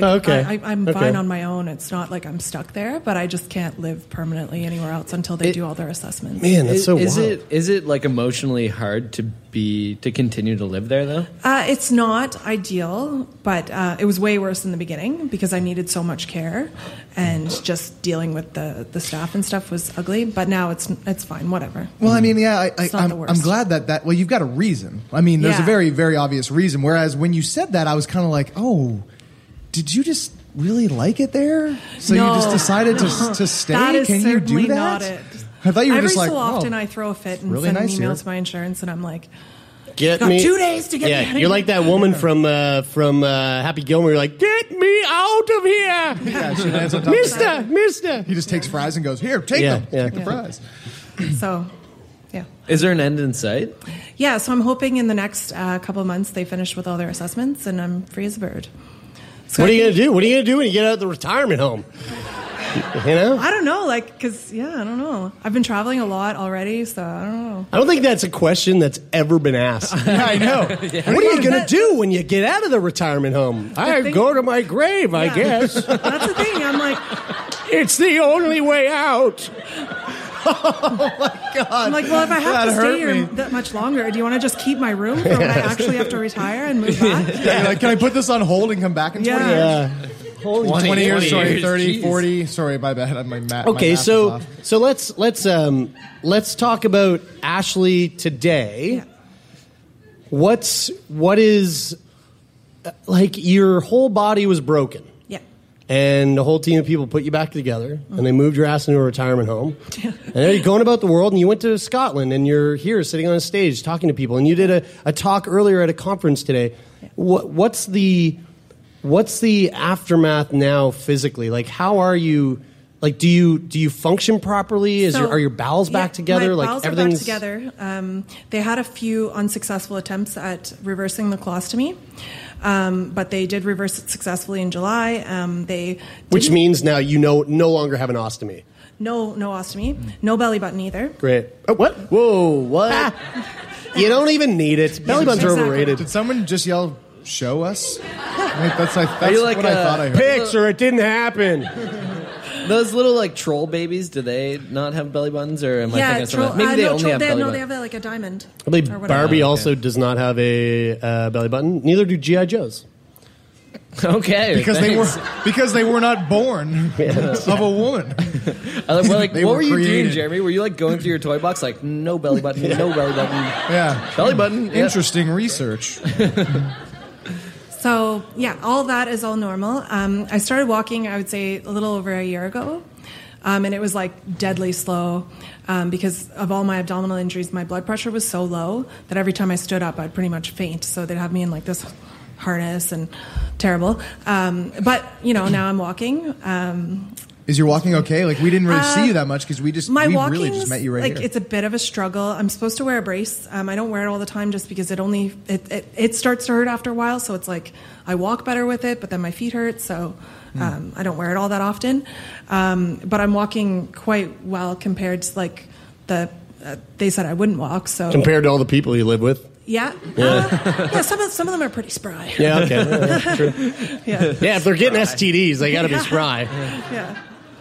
I'm Okay. fine on my own. It's not like I'm stuck there, but I just can't live permanently anywhere else until they do all their assessments. Man, that's so wild. Is it like emotionally hard to continue to live there though? It's not ideal, but it was way worse in the beginning because I needed so much care, and just dealing with the staff and stuff was ugly. But now it's fine, whatever. Well, I mean, yeah, I'm glad that well, you've got a reason. I mean, there's a very, very obvious reason. Whereas when you said that, I was kind of like, oh, did you just really like it there? So you just decided to stay? That is Can you do that? not it. I thought you were Every just like, so often I throw a fit and really send nice an email here. to my insurance, and I'm like, Get got me 2 days to get me out of you're here. like that woman from Happy Gilmore. You're like, get me out of here, Yeah, she lands on top of Mister. He just takes fries and goes, here, take them. Yeah. Take the fries. So, yeah. Is there an end in sight? Yeah, so I'm hoping in the next couple of months they finish with all their assessments and I'm free as a bird. So What are you gonna do? What are you gonna do when you get out of the retirement home? You know? I don't know, because, I don't know. I've been traveling a lot already, so I don't know. I don't think that's a question that's ever been asked. Yeah, I know. What are you going to do when you get out of the retirement home? I go to my grave, I guess. That's the thing. I'm like, it's the only way out. Oh, my God. I'm like, well, if I have to stay here that much longer, do you want to just keep my room for when I actually have to retire and move back? Yeah, you're like, can I put this on hold and come back in 20 years? Yeah. 20 years, sorry, years, 30, geez. 40. Sorry, my bad. My math Okay, is so off. let's talk about Ashley today. What is like your whole body was broken. Yeah. And the whole team of people put you back together, and they moved your ass into a retirement home. And then you're going about the world, and you went to Scotland, and you're here sitting on a stage talking to people, and you did a talk earlier at a conference today. What's the aftermath now physically? Like, how are you? Like, do you function properly? Are your bowels back together? My like bowels everything's are back together. They had a few unsuccessful attempts at reversing the colostomy, but they did reverse it successfully in July. Which means now you no longer have an ostomy. No ostomy, no belly button either. Great. Oh, what? Whoa, what? You don't even need it. Belly buttons are overrated. Did someone just yell, show us? That's what I thought I heard. Pics or it didn't happen. Those little like troll babies, do they not have belly buttons, or am I thinking of something? Maybe they only have belly buttons. They have like a diamond. I believe or whatever. Barbie also does not have a belly button. Neither do G.I. Joes. Okay, because they were not born of a woman. What were you created. doing, Jeremy? Were you like going through your toy box, like no belly button, no belly button? Yeah, belly button. Interesting research. So, yeah, all that is all normal. I started walking, I would say, a little over a year ago. And it was like deadly slow because of all my abdominal injuries. My blood pressure was so low that every time I stood up, I'd pretty much faint. So they'd have me in like this harness and terrible. But, now I'm walking. Is your walking okay? Like, we didn't really see you that much because we really just met you right here. It's a bit of a struggle. I'm supposed to wear a brace. I don't wear it all the time just because it starts to hurt after a while. So it's like I walk better with it, but then my feet hurt. So I don't wear it all that often. But I'm walking quite well compared to like they said I wouldn't walk. So compared to all the people you live with. Yeah. Some of them are pretty spry. Yeah, okay. Yeah, true. Yeah. Yeah, if they're getting STDs, they got to be spry. Yeah.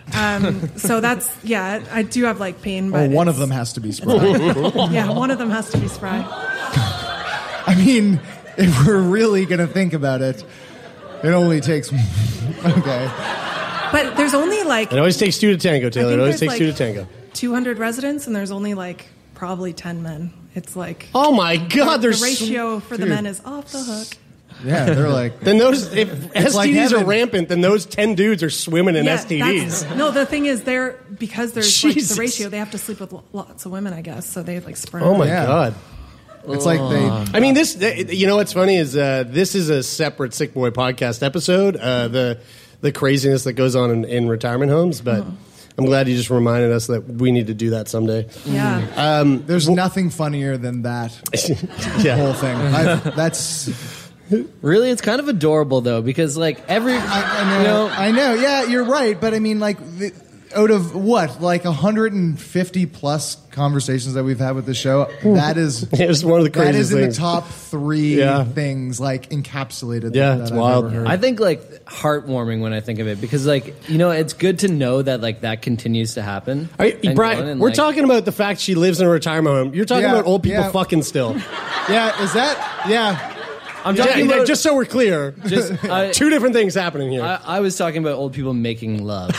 So that's, I do have like pain. Well, But one of them has to be spry. yeah, one of them has to be spry. I mean, if we're really going to think about it, it only takes... Okay. But there's only like... It always takes two to tango, Taylor. It always takes two to tango. 200 residents, and there's only like probably 10 men. It's like... Oh my God, the ratio for the Dude. men is off the hook. Yeah, they're like... Then those, if STDs like are heaven. rampant, then those 10 dudes are swimming in STDs. No, the thing is, because there's like Jesus. the ratio, they have to sleep with lots of women, I guess. So they like spread. Oh my Yeah. God. It's like they... I mean, you know what's funny is this is a separate Sick Boy podcast episode, the craziness that goes on in retirement homes, but I'm glad you just reminded us that we need to do that someday. Yeah. There's nothing funnier than that whole thing. That's... Really, it's kind of adorable though, because like I know. Yeah, you're right. But I mean, like, out of what, like 150 plus conversations that we've had with the show, that is it's one of the craziest that is in things. the top 3 things, like encapsulated. Yeah, that it's I've wild. ever heard. I think like heartwarming when I think of it, because like it's good to know that like that continues to happen. And Brian, going and, we're like, talking about the fact she lives in a retirement home. You're talking Yeah, about old people yeah. fucking still. Yeah, is that? Yeah. I'm talking about just so we're clear. Just, two different things happening here. I was talking about old people making love.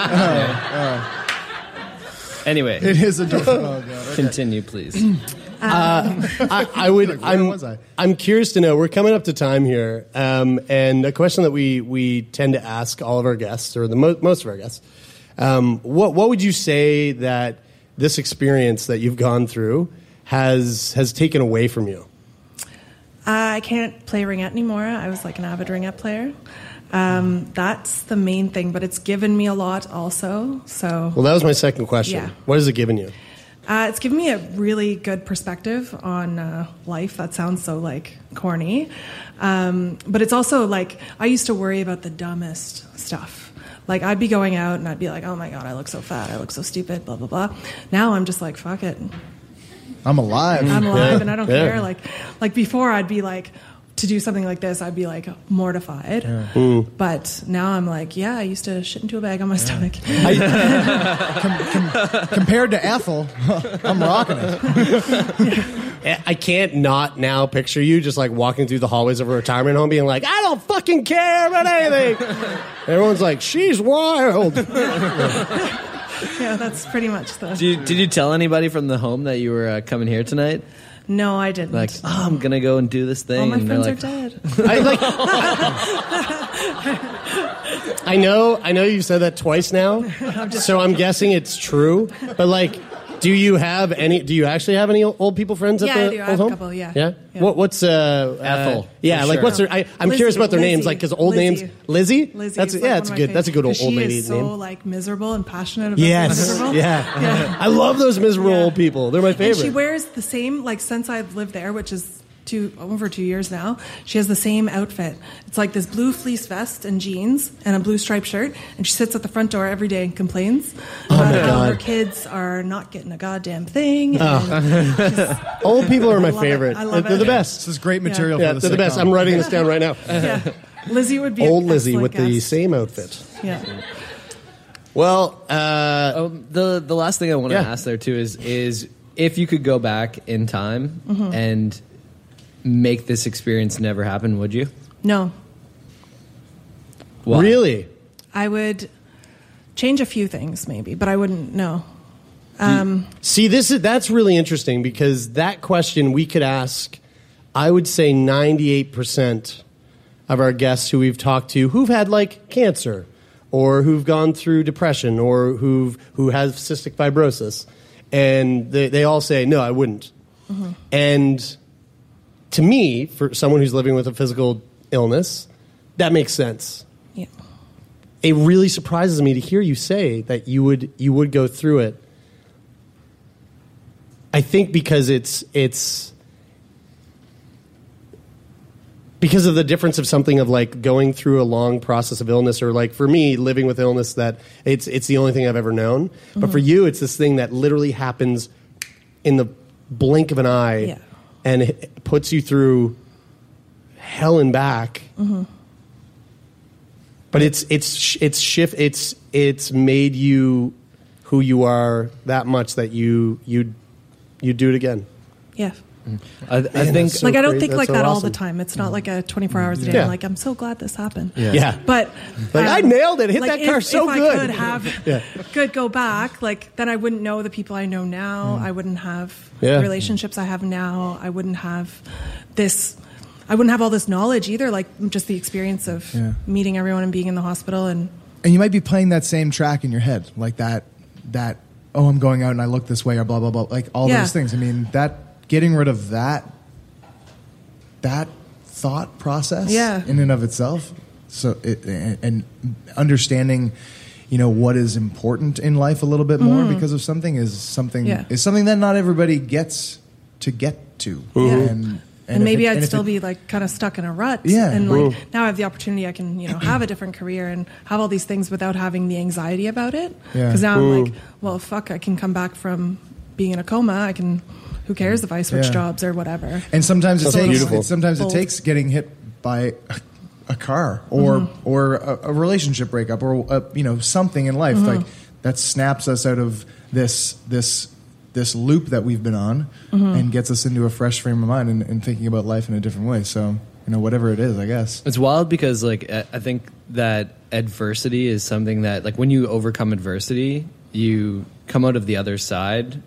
Anyway, It is adorable. Oh, God. Okay. continue, please. I would. Like, where was I? I'm curious to know. We're coming up to time here, and a question that we tend to ask all of our guests, or the most of our guests. What would you say that this experience that you've gone through has taken away from you? I can't play ringette anymore. I was like an avid ringette player. That's the main thing, but it's given me a lot also. So, Well, that was my second question. Yeah. What has it given you? it's given me a really good perspective on life. That sounds so like corny, but it's also like I used to worry about the dumbest stuff. Like I'd be going out and I'd be like, "Oh my God, I look so fat. I look so stupid." Blah blah blah. Now I'm just like, "Fuck it. I'm alive. I'm alive, Yeah. and I don't Yeah. care." Like before, I'd be like, to do something like this, I'd be like mortified. But now I'm like, I used to shit into a bag on my stomach. Compared to Ethel, I'm rocking it. I can't not now picture you just like walking through the hallways of a retirement home being like, I don't fucking care about anything. Everyone's like, she's wild. Yeah, that's pretty much the... Did you tell anybody from the home that you were coming here tonight? No, I didn't. Like, I'm gonna go and do this thing. All my and they're friends like, are dead. I know you've said that twice now, so I'm guessing it's true. But like, do you actually have any old people friends at Yeah, I the do. I old have a home? couple, yeah. Yeah. Yeah. What's Ethel, Yeah, for like sure. what's her? I'm curious about their names, like because old Lizzie. names. Lizzie. Lizzie That's is, yeah, like, that's one of my good. That's a good favorites, old 'cause lady she is name. so like miserable and passionate about Yes. being miserable. Yeah. I love those miserable old people. They're my And favorite. she wears the same, like since I've lived there, which is over 2 years now, she has the same outfit. It's like this blue fleece vest and jeans and a blue striped shirt, and she sits at the front door every day and complains about my how God. her kids are not getting a goddamn thing. Old people are my love it. favorite. I love They're it. the best. This is great material Yeah, for the they're the best. sitcom. I'm writing this down right now. Yeah. Lizzie would be Old an Lizzie excellent with the guest. same outfit. Yeah. Well, the last thing I want to Yeah. ask there too is if you could go back in time Mm-hmm. and make this experience never happen, would you? No, Why? really? I would change a few things maybe, but I wouldn't know. See, that's really interesting because that question we could ask, I would say 98% of our guests who we've talked to who've had like cancer or who've gone through depression or who have cystic fibrosis. And they all say, no, I wouldn't. Mm-hmm. And to me, for someone who's living with a physical illness, that makes sense. Yeah. It really surprises me to hear you say that you would go through it. I think because it's because of the difference of something of like going through a long process of illness, or like for me living with illness that it's the only thing I've ever known. But for you, it's this thing that literally happens in the blink of an eye, Yeah. and it puts you through hell and back. Mm-hmm. But it's made you who you are that much that you do it again. Yeah. I think so like I don't crazy. think That's like so that all awesome. the time. It's not like a 24 hours a day. Yeah. I'm like, I'm so glad this happened. Yeah. But Like, I nailed it. Hit like, that car so if good. I could go back, like then I wouldn't know the people I know now. I wouldn't have the relationships I have now. I wouldn't have all this knowledge either. Like just the experience of meeting everyone and being in the hospital and you might be playing that same track in your head, like that. Oh, I'm going out and I look this way, or blah blah blah, like all those things. I mean, that getting rid of that thought process in and of itself. So and understanding, what is important in life a little bit more because of something is something that not everybody gets to get to. And maybe I'd still be like kind of stuck in a rut. Yeah. And like now I have the opportunity I can, have a different career and have all these things without having the anxiety about it. Yeah. Because now I'm like, well, fuck, I can come back from being in a coma. Who cares if I switch jobs or whatever. And sometimes it Bold. takes getting hit by a car or a relationship breakup or something in life like that snaps us out of this loop that we've been on and gets us into a fresh frame of mind and thinking about life in a different way. So, whatever it is, I guess. It's wild because like I think that adversity is something that like when you overcome adversity, you come out of the other side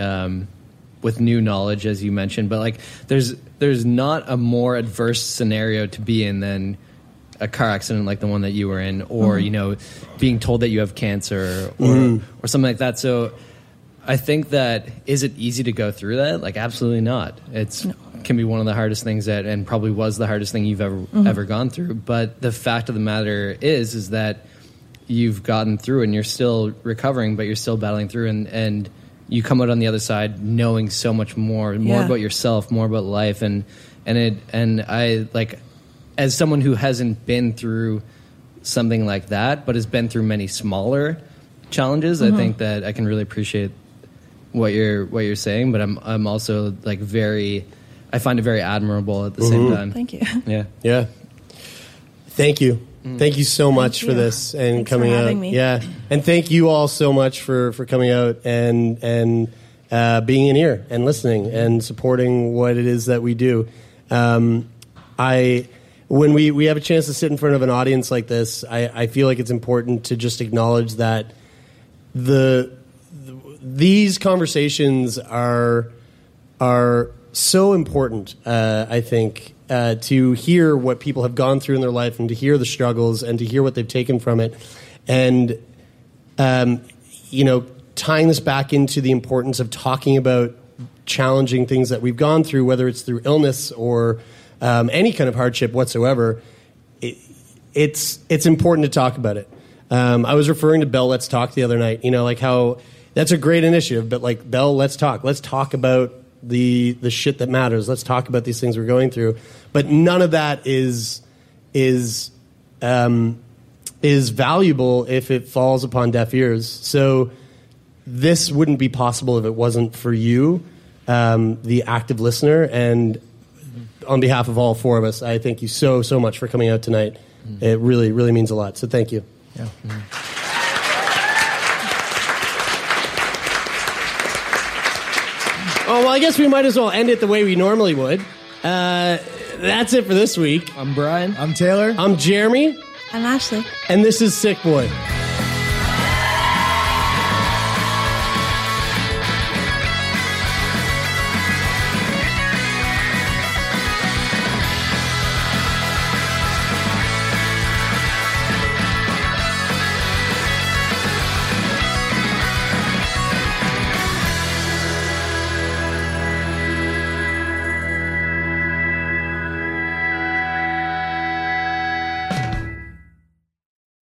with new knowledge, as you mentioned. But like there's not a more adverse scenario to be in than a car accident like the one that you were in, or being told that you have cancer or something like that. So I think that, is it easy to go through that? Like, absolutely not. Can be one of the hardest things and probably was the hardest thing you've ever gone through. But the fact of the matter is that you've gotten through and you're still recovering, but you're still battling through, and you come out on the other side knowing so much more about yourself, more about life, and I like, as someone who hasn't been through something like that, but has been through many smaller challenges, I think that I can really appreciate what you're saying, but I'm also like I find it very admirable at the same time. Thank you. Yeah. Thank you. Thank you so much for this and Thanks coming for out. having me. Yeah. And thank you all so much for coming out and being in here and listening and supporting what it is that we do. When we have a chance to sit in front of an audience like this, I feel like it's important to just acknowledge that these conversations are so important, I think, to hear what people have gone through in their life and to hear the struggles and to hear what they've taken from it. And, tying this back into the importance of talking about challenging things that we've gone through, whether it's through illness or any kind of hardship whatsoever, it's important to talk about it. I was referring to Bell Let's Talk the other night, like how that's a great initiative, but like, Bell, let's talk about the shit that matters. Let's talk about these things we're going through. But none of that is valuable if it falls upon deaf ears. So this wouldn't be possible if it wasn't for you, the active listener. And on behalf of all four of us, I thank you so much for coming out tonight. It really, really means a lot. So thank you. Yeah. Oh, well, I guess we might as well end it the way we normally would. That's it for this week. I'm Brian. I'm Taylor. I'm Jeremy. I'm Ashley. And this is Sick Boy.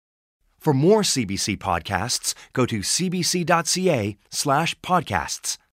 For more CBC podcasts, go to cbc.ca/podcasts.